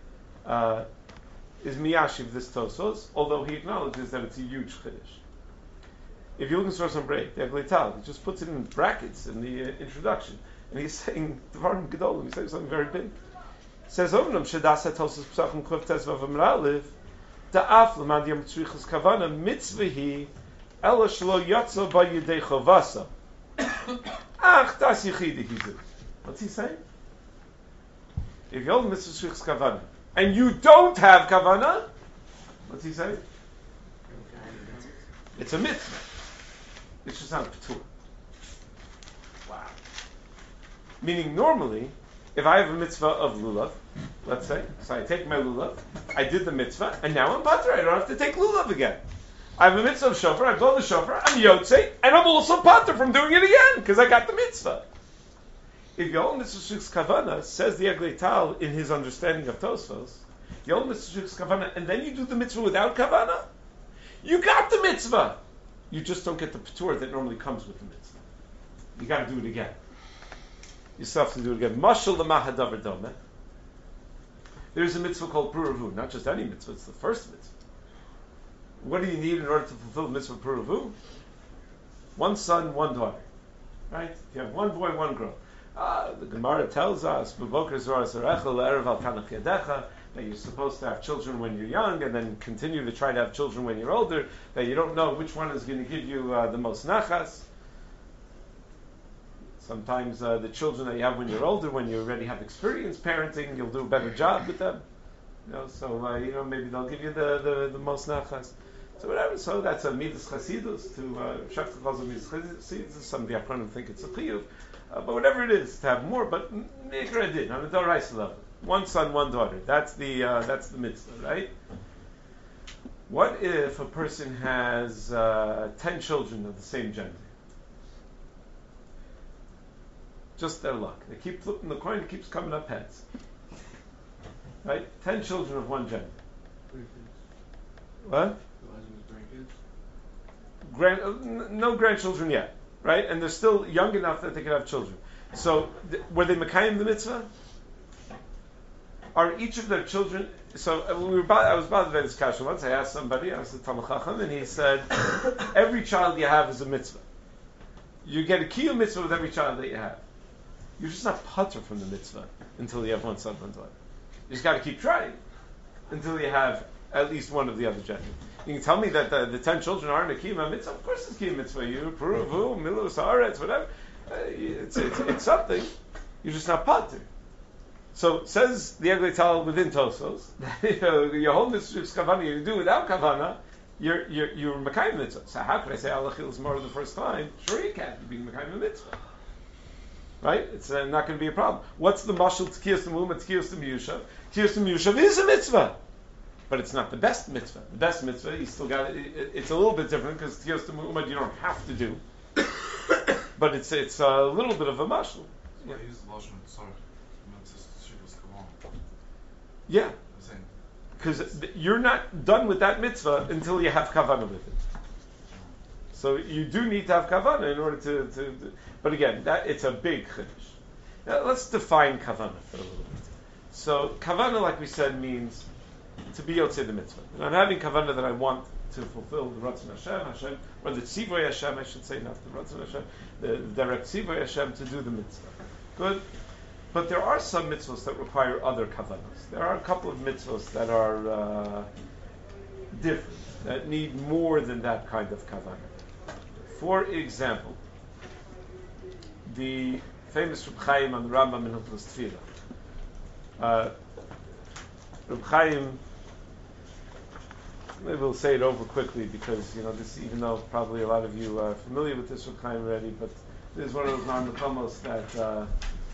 is miyashiv this Tosos, although he acknowledges that it's a huge chiddush. If you look in Source on Break, the Eglei Tal, he just puts it in brackets in the introduction, and he's saying Dvarim Gedolim. He's saying something very big. Says Ovnam Shadasa Tosos Psachim Kuf Tes Vavamraliv Da'af Lamad Yom Tzrichas Kavana Mitzvahi Ela Shlo Yatzo Ba Yidei Chovasa Ach Das Yichidi Hizu. What's he saying? If you hold Mitzvah Tzrichas Kavana and you don't have Kavana, what's he saying? It's a mitzvah. It's just not a patur. Wow. Meaning normally, if I have a mitzvah of lulav, let's say, so I take my lulav, I did the mitzvah, and now I'm patur. I don't have to take lulav again. I have a mitzvah of shofar, I blow the shofar, I'm yotze, and I'm also patur from doing it again, because I got the mitzvah. If Yol Mitzvah Shik's Kavana, says the Eglei Tal in his understanding of Tosfos, Yol Mitzvah Shik's Kavana, and then you do the mitzvah without Kavana, you got the mitzvah. You just don't get the patur that normally comes with the mitzvah. You got to do it again. You still have to do it again. Mashal l'mahadavar domeh. There's a mitzvah called Puravu, not just any mitzvah, it's the first mitzvah. What do you need in order to fulfill the mitzvah Puravu? 1 son, 1 daughter. Right? You have 1 boy, 1 girl. The Gemara tells us, that you're supposed to have children when you're young and then continue to try to have children when you're older, that you don't know which one is going to give you the most nachas. Sometimes the children that you have when you're older, when you already have experience parenting, you'll do a better job with them. So maybe they'll give you the most nachas. So whatever. So that's a midas chasidus. To Shafta calls it midas chasidus. Some of the Achronim think it's a chiyuv. But whatever it is, to have more. But mikra did on a doraisa level. 1 son, 1 daughter. That's the mitzvah, right? What if a person has 10 children of the same gender? Just their luck. They keep flipping the coin, it keeps coming up heads. Right? 10 children of one gender. What? No grandchildren yet, right? And they're still young enough that they can have children. So, were they Mekayim the mitzvah? Are each of their children? So I was about to this kasha once. I asked somebody, I asked the Talmud Chacham, and he said, every child you have is a mitzvah. You get a kiyum mitzvah with every child that you have. You're just not patur from the mitzvah until you have 1 son, 1 daughter. You just got to keep trying until you have at least one of the other gender. You can tell me that the 10 children aren't a kiyum mitzvah. Of course, it's kiyum mitzvah. You pruvu, milus haaretz, whatever. It's something. You're just not patur. So says the Eglei Tal within Tosos that your whole mitzvah kavana you do without kavana, you're mekayim mitzvah. So how could I say alachil is more the first time? Sure you can. You're being mekayim mitzvah, right? It's not going to be a problem. What's the mashal tkiyos t'mum tkiyos t'miyushav? Tkiyos t'miyushav is a mitzvah, but it's not the best mitzvah. The best mitzvah you still got it's a little bit different because tkiyos t'mum you don't have to do, but it's a little bit of a mashal. Yeah. I use the lotion. Sorry. Yeah, because you're not done with that mitzvah until you have kavanah with it. So you do need to have kavanah in order to but again, it's a big chiddush. Now let's define kavanah for a little bit. So kavanah, like we said, means to be yotzei the mitzvah. And I'm having kavanah that I want to fulfill the Ratzon Hashem, or the Tzivoy Hashem, I should say, not the Ratzon Hashem, the direct Tzivoy Hashem to do the mitzvah. Good. But there are some mitzvahs that require other kavanas. There are a couple of mitzvahs that are different, that need more than that kind of kavanah. For example, the famous Reb Chaim on the Rambam in Hilchos Tefillah. Reb Chaim, maybe we'll say it over quickly because this, even though probably a lot of you are familiar with this Reb Chaim already, but this is one of those non-makomos that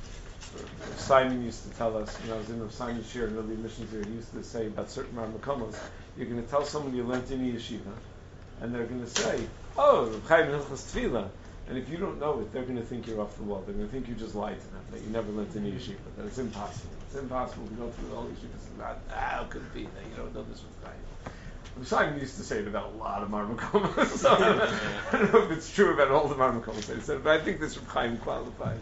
Simon used to tell us, when I was in the Simon Shir and early missions here, he used to say about certain Ramakomos, you're going to tell someone you learned in yeshiva, and they're going to say, oh, Reb Chaim Hilchos Tefillah. And if you don't know it, they're going to think you're off the wall. They're going to think you just lied to them, that you never learned in yeshiva, that it's impossible. It's impossible to go through all yeshivas. How could it be that you don't know this with Chaim? Simon used to say it about a lot of Marmakomos, so I don't know if it's true about all the Marmakomos they said, but I think this Reb Chaim qualifies.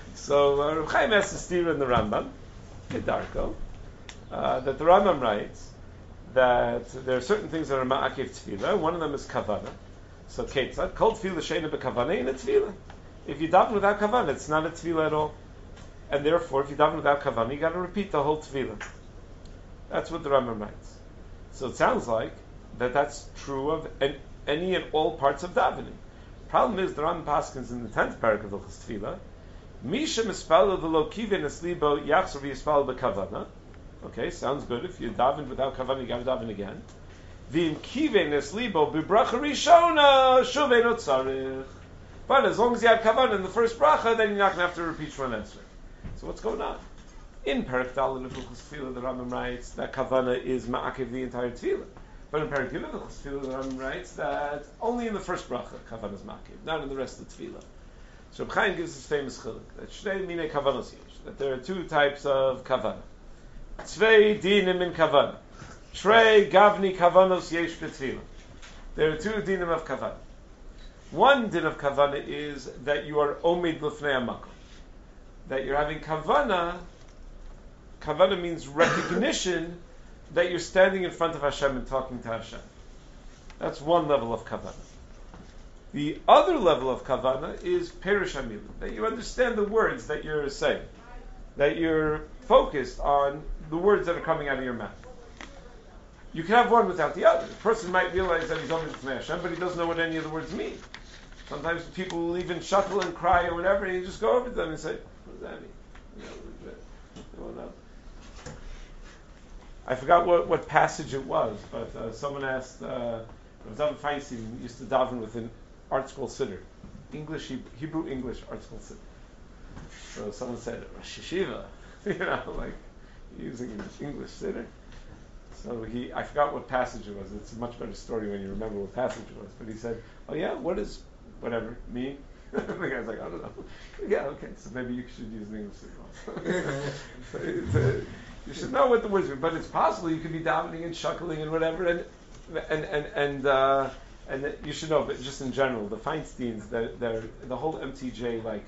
So Reb Chaim has to steer in the Rambam, Kedarko, that the Rambam writes that there are certain things that are ma'akev tefillah. One of them is kavana. So ketzad, kol tefillah sheina bekavana ain't a tefillah. If you daven without kavana, it's not a tefillah at all. And therefore, if you daven without kavana, you got to repeat the whole tefillah. That's what the Rambam writes. So it sounds like that's true of any and all parts of davening. Problem is, the Rambam paskins in the 10th parak of Hilchos Tefillah, Misha mispalo v'lo kiven eslibo yachzor v'yispalo bekavana. Okay, sounds good. If you daven without kavana, you got to daven again. V'im kiven eslibo b'bracha rishona shuv eino tzarich. But as long as you have kavana in the first bracha, then you're not going to have to repeat Shemona Esrei. So what's going on? In Perek Daled of Hilchos Tefillah, the Rambam writes that kavana is ma'akev the entire tefillah. But in Perek Gimel of Hilchos Tefillah, the Rambam writes that only in the first bracha kavana is ma'akev, not in the rest of the tefillah. So Reb Chaim gives this famous chiluk that shnei minei kavanos yesh, that there are two types of kavana. Tzvei dinim in kavana, trei gavni kavanos yesh b'tefillah. There are two dinim of kavana. One din of kavana is that you are omid l'fnei hamakom, that you're having kavana. Kavana means recognition that you're standing in front of Hashem and talking to Hashem. That's one level of kavana. The other level of kavana is perush hamilim, that you understand the words that you're saying, that you're focused on the words that are coming out of your mouth. You can have one without the other. A person might realize that he's only with Hashem, but he doesn't know what any of the words mean. Sometimes people will even chuckle and cry or whatever, and you just go over to them and say, what does that mean? They won't know. I forgot what passage it was, but someone asked, David Feinstein used to daven with an art school siddur, Hebrew English art school siddur. So someone said, Rosh Yeshiva, like using an English siddur. So I forgot what passage it was. It's a much better story when you remember what passage it was. But he said, oh yeah, what does whatever mean? The guy's like, I don't know. Yeah, okay, so maybe you should use an English siddur also. You should know what the words mean, but it's possible you could be davening and chuckling and whatever, and you should know. But just in general, the Feinsteins, they're the whole MTJ, like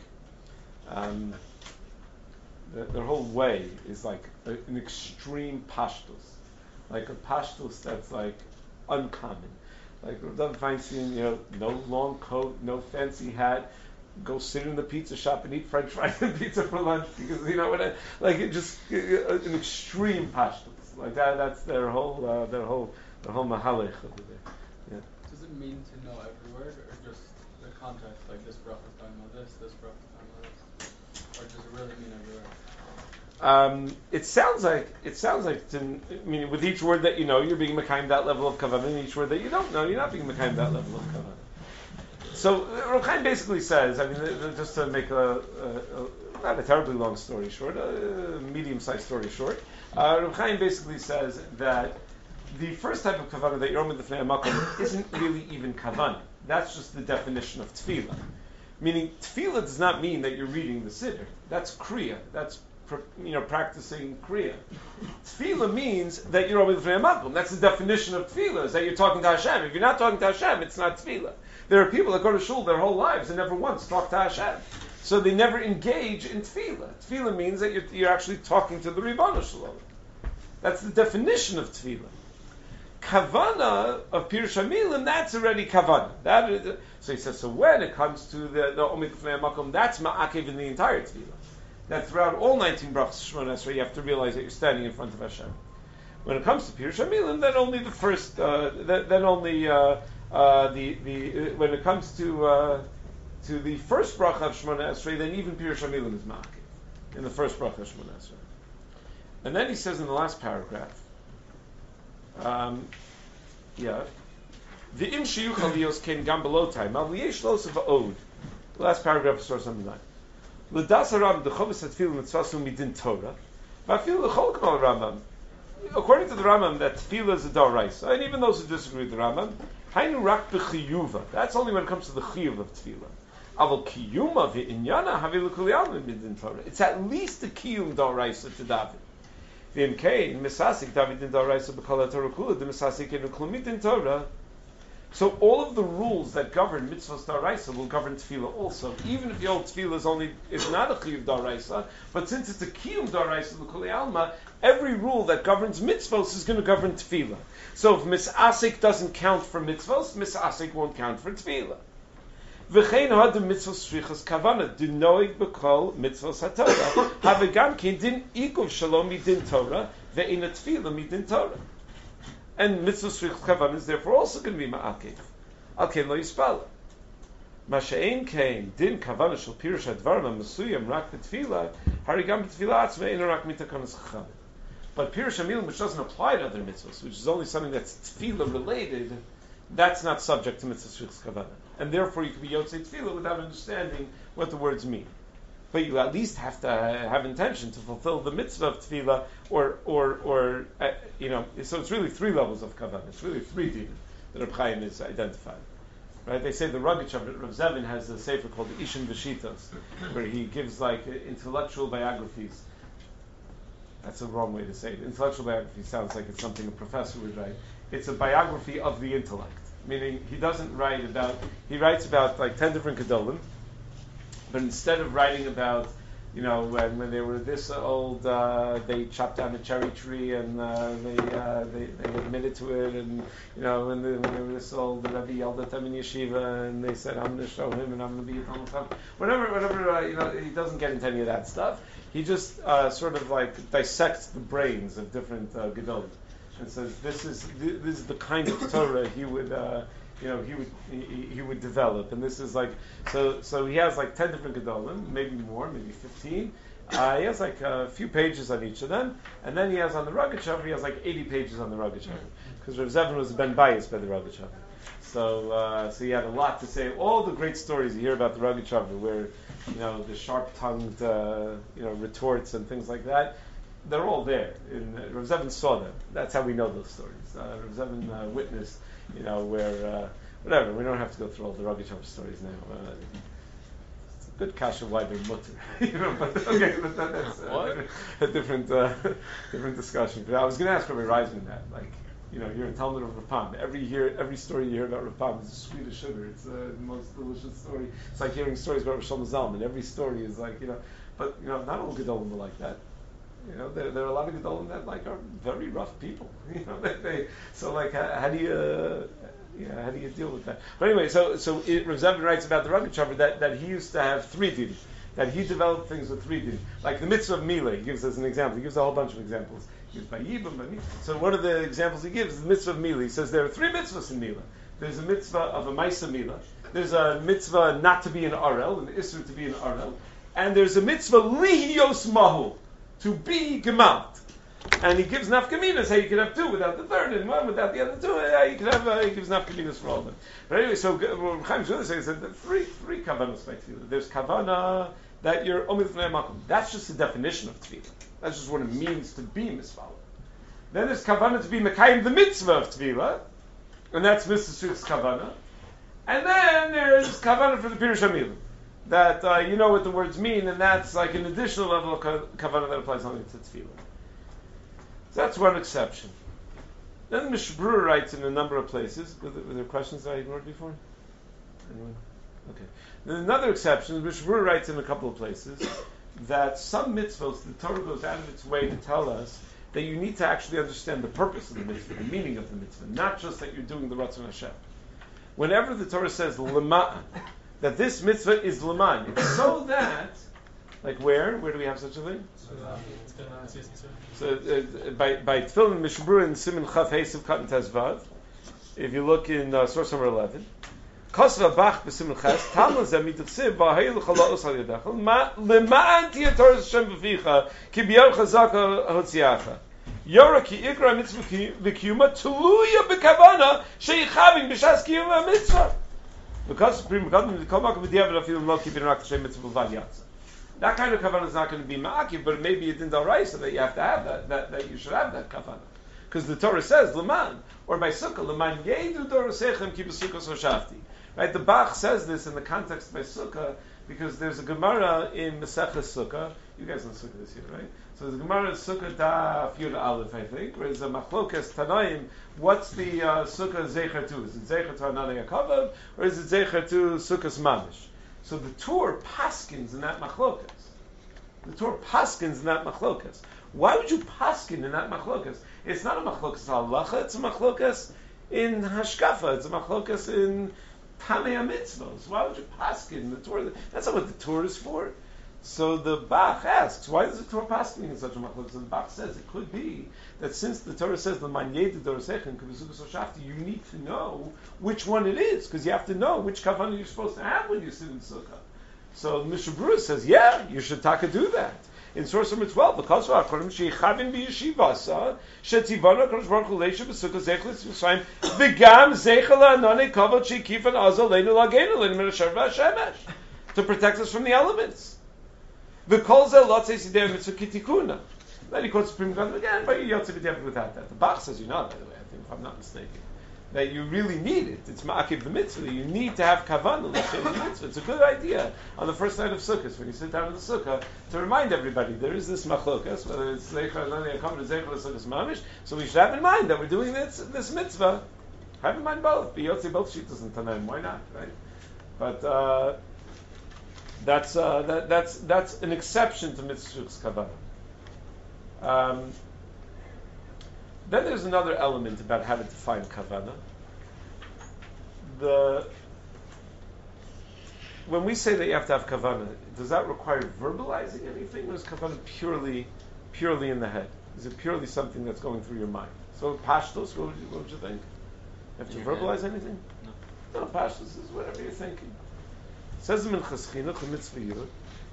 their whole way is like an extreme pashtus, like a pashtus that's like uncommon. Like David Feinstein, no long coat, no fancy hat. Go sit in the pizza shop and eat French fries and pizza for lunch because it just an extreme pashtus like that. That's their whole mahalech over there. Yeah. Does it mean to know every word, or just the context? Like this bracha is talking about this bracha is talking about this, or does it really mean every word? It sounds like with each word that you know, you're being mekayim that level of kavanah, and each word that you don't know, you're not being mekayim that level of kavanah. So Reb Chaim basically says, just to make a not a terribly long story short, a medium-sized story short, Reb Chaim basically says that the first type of kavanah that you're omid l'fnei hamakom isn't really even kavanah. That's just the definition of tefillah. Meaning, tefillah does not mean that you're reading the siddur. That's kriya. That's practicing kriya. Tefillah means that you're omid l'fnei hamakom. That's the definition of tefillah, is that you're talking to Hashem. If you're not talking to Hashem, it's not tefillah. There are people that go to shul their whole lives and never once talk to Hashem. So they never engage in tefillah. Tefillah means that you're actually talking to the Ribono Shel Olam. That's the definition of tefillah. Kavana of Pirush HaMilim, that's already kavana. So he says, so when it comes to the Omid L'fnei Hamakom, that's ma'akev in the entire tefillah. That throughout all 19 brachas Shemona Esrei, you have to realize that you're standing in front of Hashem. When it comes to Pirush HaMilim, then only the first, when it comes to the first bracha of Shemona Esrei, then even Pirush HaMilim is ma'akev in the first bracha of Shemona Esrei. And then he says in the last paragraph, the im sheyuchal lios ken gam below time al yesh los of ode. The last paragraph of source number 9. L'das Rambam the Chovos HaTefillah mitzvasu midin Torah. V'afilu l'chol kol Rambam. According to the Rambam, that tefillah is a daraisa, and even those who disagree with the Rambam, hainu rak b'chiyuva. That's only when it comes to the chiyuv of tefillah. Aval kiyuma v'inyana havilu kol yalma midin Torah. It's at least the kiyum daraisa to David. V'imkein misasik David in daraisa b'kol Torah kula the misasik in uklumit in Torah. So all of the rules that govern mitzvahs daraisa will govern tefillah also. Even if the old tefillah is not a chiyuv daraisa, but since it's a kiyum daraisa l'kol alma, every rule that governs mitzvahs is going to govern tefillah. So if misasik doesn't count for mitzvahs, misasik won't count for tefillah. V'chein hadam mitzvahs shrichas kavana dinoig b'kol mitzvahs haTorah havegam kin din ikuv shalom midin Torah ve'in tefillah midin Torah. And mitzvah shrichas kavan is therefore also going to be ma'akev. Alkein lo yispala. Masha'ein kein din kavan shel pirush hadvarim mesuyam rak b'tefillah harigam b'tefillah atzma ein rak mitakanas chachamim. But pirush hamilim, which doesn't apply to other mitzvahs, which is only something that's tefillah related, that's not subject to mitzvah shrichas kavan. And therefore you can be yotzei tefillah without understanding what the words mean. But you at least have to have intention to fulfill the mitzvah of tefillah, or so it's really three levels of kavanah. It's really three dinim that Reb Chaim is identifying. Right? They say the Ragich of Reb Zevin has a sefer called the Ishin V'Shitos, where he gives like intellectual biographies. That's a wrong way to say it. Intellectual biography sounds like it's something a professor would write. It's a biography of the intellect, meaning he writes about like 10 different gedolim. But instead of writing about, when they were this old, they chopped down a cherry tree and they admitted to it, and when they were this old, the Rebbe yelled at them in yeshiva, and they said, "I'm going to show him, and I'm going to be a Talmud Chacham." Whatever, he doesn't get into any of that stuff. He just sort of like dissects the brains of different gedolim, and says, "This is the kind of Torah he would." He would develop, and this is like so he has like 10 different gedolim, maybe more, maybe 15. He has like a few pages on each of them, and then he has on the Rogachover, he has like 80 pages on the Rogachover, because Rav Zevin was ben biased by the Rogachover. So he had a lot to say. All the great stories you hear about the Rogachover, where the sharp-tongued retorts and things like that, they're all there. And Rav Zevin saw them. That's how we know those stories. Rav Zevin witnessed. Where whatever, we don't have to go through all the Rogachover stories now. It's a good kasha why they're mutter, but that's a different discussion. But I was going to ask Rabbi Reisman that, you're in Talmud of Rapam. Every story you hear about Rapam is sweet as sugar. It's the most delicious story. It's like hearing stories about Rosh Zalman. Every story is like, but not all Gedolim are like that. There are a lot of Gedolim that are very rough people. How do you deal with that? But anyway, so Rav Zevin writes about the Rogachover that he used to have 3 dinim, that he developed things with 3 dinim, like the mitzvah of Milah. He gives us an example. He gives a whole bunch of examples. He gives by Yibam, by Milah. So one of the examples he gives is the mitzvah of Milah. He says there are 3 mitzvahs in Milah. There's a mitzvah of a Maisa Milah. There's a mitzvah not to be an Arel, an Isra to be an Arel, and there's a mitzvah Lihiyos Mahu, to be gemalt. And he gives nafkaminas. Hey, you can have 2 without the third, and 1 without the other 2. You can have. He gives nafkaminas for all of them. But anyway, so Chaim Shulman says that three kavanas by tefillah. There's kavana that you're omid fnei makom. That's just the definition of tefillah. That's just what it means to be misfala. Then there's kavana to be mekayim the mitzvah of tefillah, and that's Mr. Shrich's kavana. And then there's kavana for the pirush hamilim. That you know what the words mean, and that's like an additional level of kavanah that applies only to tefillah. So that's one exception. Then Mishbrur writes in a number of places. Were there questions that I ignored before? Anyone? Okay. Then another exception, Mishbrur writes in a couple of places that some mitzvahs, the Torah goes out of its way to tell us that you need to actually understand the purpose of the mitzvah, the meaning of the mitzvah, not just that you're doing the Ratzon Hashem. Whenever the Torah says L'ma'an, that this mitzvah is L'man, it's so that, like where do we have such a thing? So by Tefillin Mishbrur and Siman Chav Heisiv Katan Tezvav, if you look in source number 11, Kosva Bach b'Siman Ches Talmud Zeh Mitachsiv Ba'Hayil Chalaos Al Yadachal L'ma'an Tiyah Torah Hashem B'Ficha Ki B'Yom Chazaka Hotziacha Yora Ki Ikra Mitzvah V'Kiyuma Tuluya B'Kavana Sheichavin B'Shas Kiyuma Mitzvah. Because That kind of kavanah is not going to be ma'akiv, but maybe it's in daraisa that you have to have that you should have that kavanah. Because the Torah says, Leman, or by Sukkah, Leman yedu dorosechem ki b'sukkah soshafti. Right, the Bach says this in the context by Sukkah, because there's a Gemara in Maseches Sukkah. You guys know Sukkah this year, right? So there's a Gemara in Sukkah Daf Yud Aleph, I think, where there's a Machlokes Tanaim. What's the Sukkah Zecher to? Is it Zecher to Hananei HaKavod, or is it Zecher to Sukkah's Mamish? So the Tur paskins in that Machlokes. The Torah paskins in that machlokas. Why would you paskin in that machlokas? It's not a machlokas halacha, it's a machlokas in hashkafa, it's a machlokas in tamei mitzvos. Why would you paskin in the Torah? That's not what the Torah is for. So the Bach asks, why is the Torah paskin in such a machlokas? And the Bach says it could be that since the Torah says l'man yedu dorosechem k'v'sukkos hoshafti, you need to know which one it is, because you have to know which kavanah you're supposed to have when you sit in sukkah. So Mishnah Berurah says, yeah, you should taka do that. In source number 12, because of Acharonim sheichavin b'yeshivasa shetivana Kadosh Baruch Hu leisha b'sukkah zechlis v'sayim v'gam zeichel ananei kavod sheikifan azal leinu lagenu leinu minashar v'ashemesh, to protect us from the elements. V'kol zeh lotzei sidei mitzvah kitikuna. Then he quotes Supreme Court again, but you have to be careful without that. The Bach says, by the way, I think, if I'm not mistaken, that you really need it. It's ma'akiv the mitzvah. You need to have kavanah l'shem mitzvah. It's a good idea on the first night of Sukkot, when you sit down in the sukkah, to remind everybody there is this machlokas, whether it's leicha ananei hakavod or zeicha l'sukkos mamish. So we should have in mind that we're doing this mitzvah. Have in mind both. B'yotzei both shittas and tanaim. Why not, right? But that's an exception to mitzvah's kavanah. Then there's another element about how to define kavanah. When we say that you have to have kavanah, does that require verbalizing anything, or is kavanah purely in the head? Is it purely something that's going through your mind? So pashtos, what would you think? You have to verbalize anything? No, pashtos is whatever you're thinking. It says in Minchas Chinuch, in Mitzvah Yud,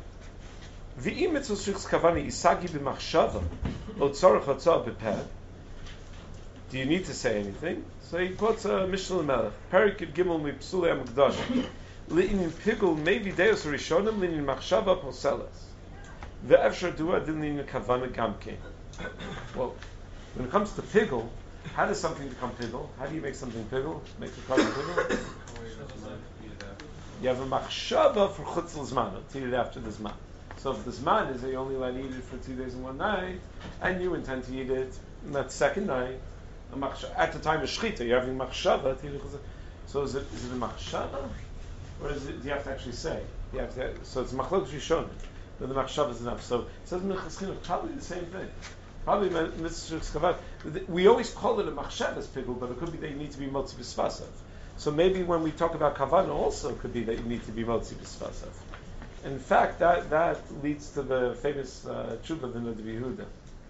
V'im mitzvah shuchs kavanah isagi b'machshava, lo tzorach hotzah b'peh. Do you need to say anything? So he quotes Mishnah Melech, Perik Gimel Mipsulei HaMikdash, Li'inin Pigul Maybe Deus Rishonim Li'inin Machshava Poseles, Ve'efshar Dua Din Li'inin Kavana Gamkein. Well, when it comes to Pigul, how does something become Pigul? How do you make something Pigul? Make it become Pigul? You have a Machshava for Chutz L'Zman, to eat it after the Zman. So if the Zman is that you only allowed to eat it for 2 days and 1 night, and you intend to eat it on that second night, at the time of Shechita, you're having machshava. So is it a machshava, or do you have to actually say? So it's machlok rishon, but the machshava is enough. So it says Minchas Chinuch, probably the same thing. Probably mitzvah kavanah. We always call it a machshavas pigul, but it could be that you need to be motzi b'svasav. So maybe when we talk about kavanah, also it could be that you need to be motzi b'svasav. In fact, that leads to the famous tshuva of the Nadav Yehuda.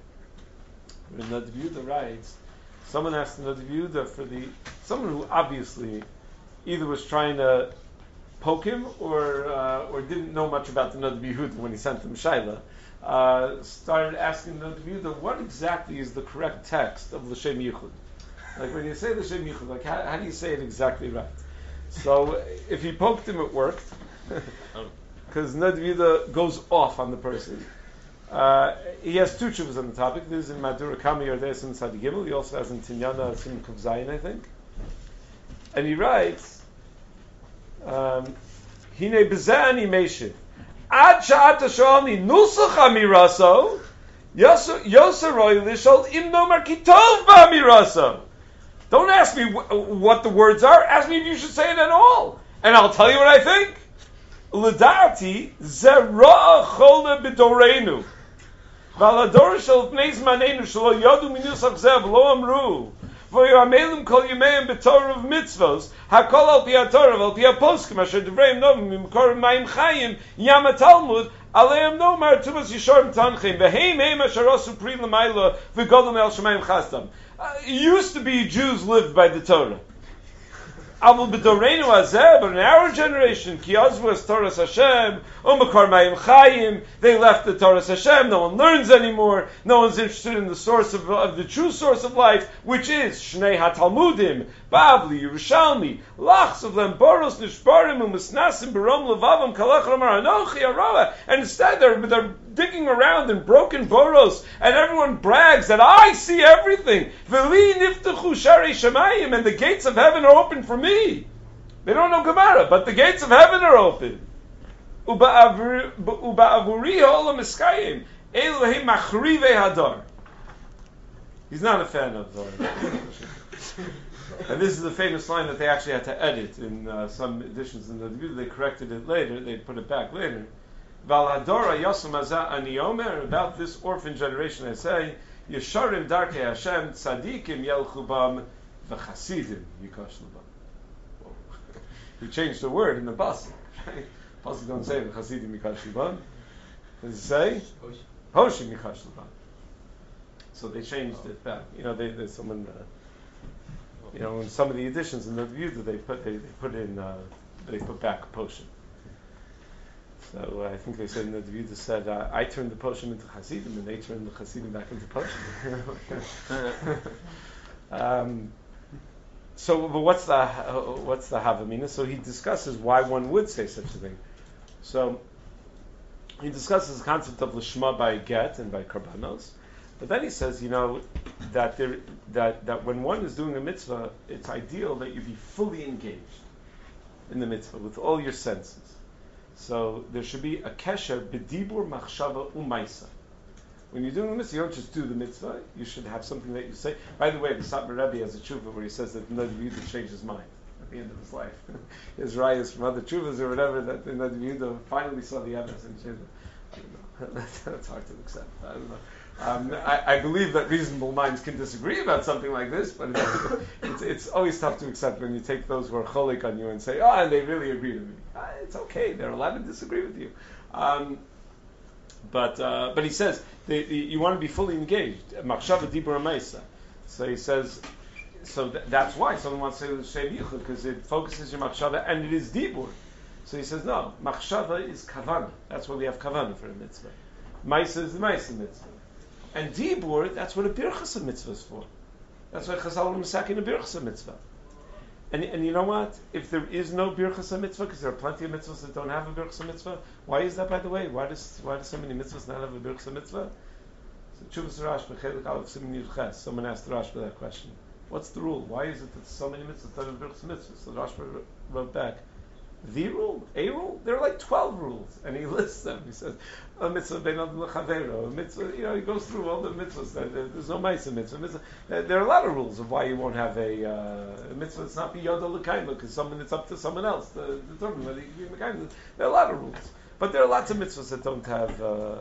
When Nadav Yehuda writes, someone asked Nadav Yehuda someone who obviously either was trying to poke him or didn't know much about the Nadav Yehuda when he sent him Shaila, started asking Nadav Yehuda, what exactly is the correct text of L'Shem Yichud? Like when you say L'Shem Yichud, like how do you say it exactly right? So if he poked him, it worked, because Nadav Yehuda goes off on the person. He has 2 tshuvas on the topic. This is in Madura Kami Yardei Sim Tzadi Gimel. He also has in Tinyana Sim Kuf Zayin, I think. And he writes, Hine B'zeh Ani Meishiv Ad Sha'at Hasholni Nusach Amiraso Yoseroi Lishol Im Nomar Kitov B'Amiraso. Don't ask me what the words are. Ask me if you should say it at all, and I'll tell you what I think. L'da'ati zera cholna b'doreinu v'alador shel pnei zmanenu shelo yodu minusach zeh v'lo amru v'yoamelim kol yimeim b'torah of mitzvos hakol al pi hatorah v'al pi haposkim asher devreim novim mimkor mayim chayim yam hatalmud aleim nomar tumas yishorim tanchim v'heim heim asher osu pri l'mayla v'godol me'al shemayim chastam. It used to be Jews lived by the Torah. Avul b'doreinu hazeh, but in our generation, ki azvu es Torah Hashem, u'makar mayim chayim, they left the Torah Hashem, no one learns anymore, no one's interested in the source of the true source of life, which is Shnei HaTalmudim, Bavli, Yerushalmi, Lachs of them, Boros, Nishbarim, U'Misnasim, Barom, Levavam, Kalach, Ramar, Anochi, Arava, and instead they're digging around in broken Boros, and everyone brags that I see everything. V'li niftachu sharei shamayim, and the gates of heaven are open for me. They don't know Gemara, but the gates of heaven are open. Uba'avuri ha'olam eskayim, Elohim machrivei hadar. He's not a fan of and this is the famous line that they actually had to edit in some editions in the review. They corrected it later. They put it back later. Val hadora yosem hazah ani omer, about this orphan generation I say, Yesharim darkei Hashem tzadikim yelchu bam v'chasidim yikosh l'bam. We changed the word in the pasuk. Right? Pasuk don't say v'chasidim yikosh l'bam. Does it say hoshim yikosh l'bam? So they changed it back. You know, there's someone. You know, in some of the editions in the review that they put back poshim. So I think they said in the review that said I turned the poshim into Hasidim and they turned the Hasidim back into poshim. So, but what's the Havamina? So he discusses why one would say such a thing. So he discusses the concept of Lishma by get and by karbanos. But then he says, you know, that when one is doing a mitzvah, it's ideal that you be fully engaged in the mitzvah with all your senses. So there should be a kesher b'dibur machshava u'maisa. When you're doing the mitzvah, you don't just do the mitzvah. You should have something that you say. By the way, the Satmar Rebbe has a tshuva where he says that Nadav Yehuda changed his mind at the end of his life. His rayas from other tshuvas or whatever, that Nadav Yehuda finally saw the evidence and changed it. I don't know. That's hard to accept. I don't know. I believe that reasonable minds can disagree about something like this, but it's always tough to accept when you take those who are cholik on you and say, oh, and they really agree with me. It's okay, they're allowed to disagree with you. But he says you want to be fully engaged. Machshava dibur amaisa. So he says, that's why someone wants to say Shem Yichud, because it focuses your machshava and it is dibur. So he says, no, machshava is kavana. That's why we have kavana for a mitzvah. Maisa is the maisa mitzvah. And dibur, that's what a birchas mitzvah is for. That's why Chazal are masakin a birchas mitzvah. And you know what? If there is no birchas mitzvah, because there are plenty of mitzvahs that don't have a birchas mitzvah, why is that, by the way? Why does so many mitzvahs not have a birchas mitzvah? So Chuvas Rashba Chelik Aleph Siman Yud Ches. Someone asked Rashba that question. What's the rule? Why is it that so many mitzvahs don't have a birchas mitzvah? So Rashba wrote back, the rule, a rule. There are like 12 rules, and he lists them. He says, a mitzvah bein adam lechavero, a mitzvah. You know, he goes through all the mitzvahs. There's no ma'isa mitzvah. There are a lot of rules of why you won't have a mitzvah. It's not biyoda l'kaima because it's up to someone else to determine whether you can be l'kaima. There are a lot of rules, but there are lots of mitzvahs that don't have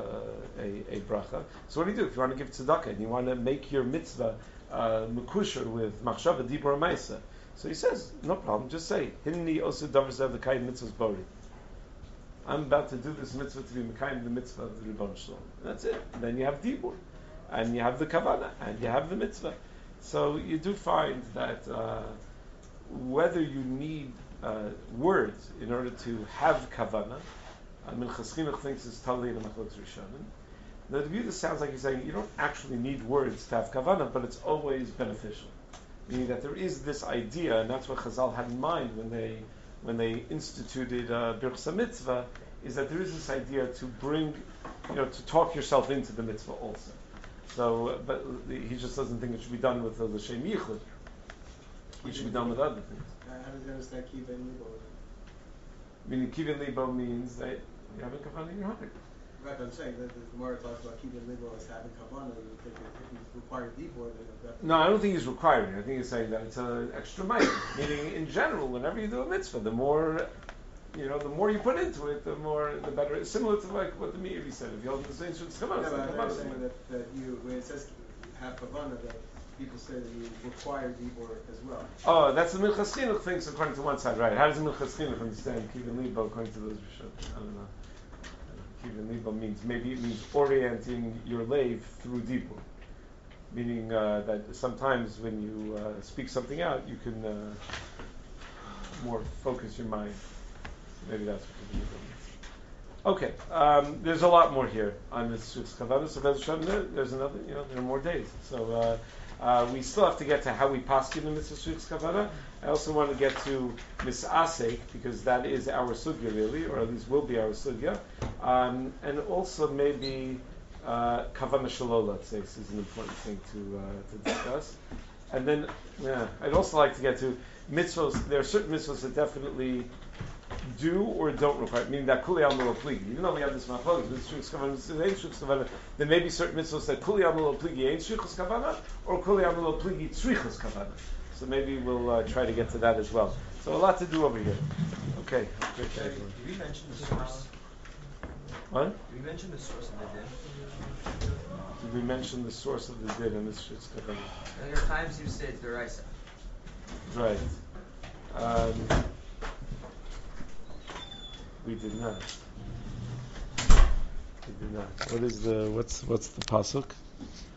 a bracha. So what do you do if you want to give tzedakah and you want to make your mitzvah mekusher with machshava dibur ma'isa? So he says, no problem, just say, Hinni osu davar zev l'kayim mitzvahs bori. I'm about to do this mitzvah to be mekayim the mitzvah of the Ribbon Shalom. That's it. And then you have dibur, and you have the kavanah, and you have the mitzvah. So you do find that whether you need words in order to have kavanah, Minchas Chinuch thinks it's totally in the Machlokes Rishonim. The view sounds like he's saying you don't actually need words to have kavanah, but it's always beneficial. Meaning that there is this idea, and that's what Chazal had in mind when they instituted Birchas Mitzvah, is that there is this idea to bring, to talk yourself into the mitzvah also. So, but he just doesn't think it should be done with the L'Shem Yichud. It should be done with other things. How does he understand Kiven Libo? Meaning Kiven Libo means that you have a kavanah in your heart. Right, I'm saying that the Gemara talks about Kiven Libo as having kavanah. You think if he's required dibur, then no, I don't think he's requiring it. I think he's saying that it's an extra mile. Meaning, in general, whenever you do a mitzvah, the more you put into it, the better. It's similar to like what the Meiri said. If you hold the same shit's kavanah, I'm saying that you, when it says have kavanah, that people say that you require dibur as well. Oh, that's the Minchas Chinuch thinks according to one side, right? How does the Minchas Chinuch understand Kiven Libo according to those Rishonim? I don't know. Kiven Libo means orienting your lave through dibur. Meaning that sometimes when you speak something out, you can more focus your mind. Maybe that's what you do. Okay, there's a lot more here on this Kavana. So there's another, there are more days. So we still have to get to how we paskin the mitzvah Kavana. I also want to get to misasek because that is our sugya really, or at least will be our sugya, and also maybe kavana shalola. Let's say this is an important thing to discuss. And then, I'd also like to get to mitzvahs. There are certain mitzvahs that definitely do or don't require, meaning that kuli amul pligi. Even though we have this machlokes, there may be certain mitzvahs that kuli amul pligi ain't shrichus kavana, or kuli amul pligi tzrichus kavana. So maybe we'll try to get to that as well. So a lot to do over here. Okay. Did we mention the source? What? Did we mention the source of the din? Did we mention the source of the din in this shit's kavana? There are times you say deraisa. Right. We did not. What is the what's the pasuk?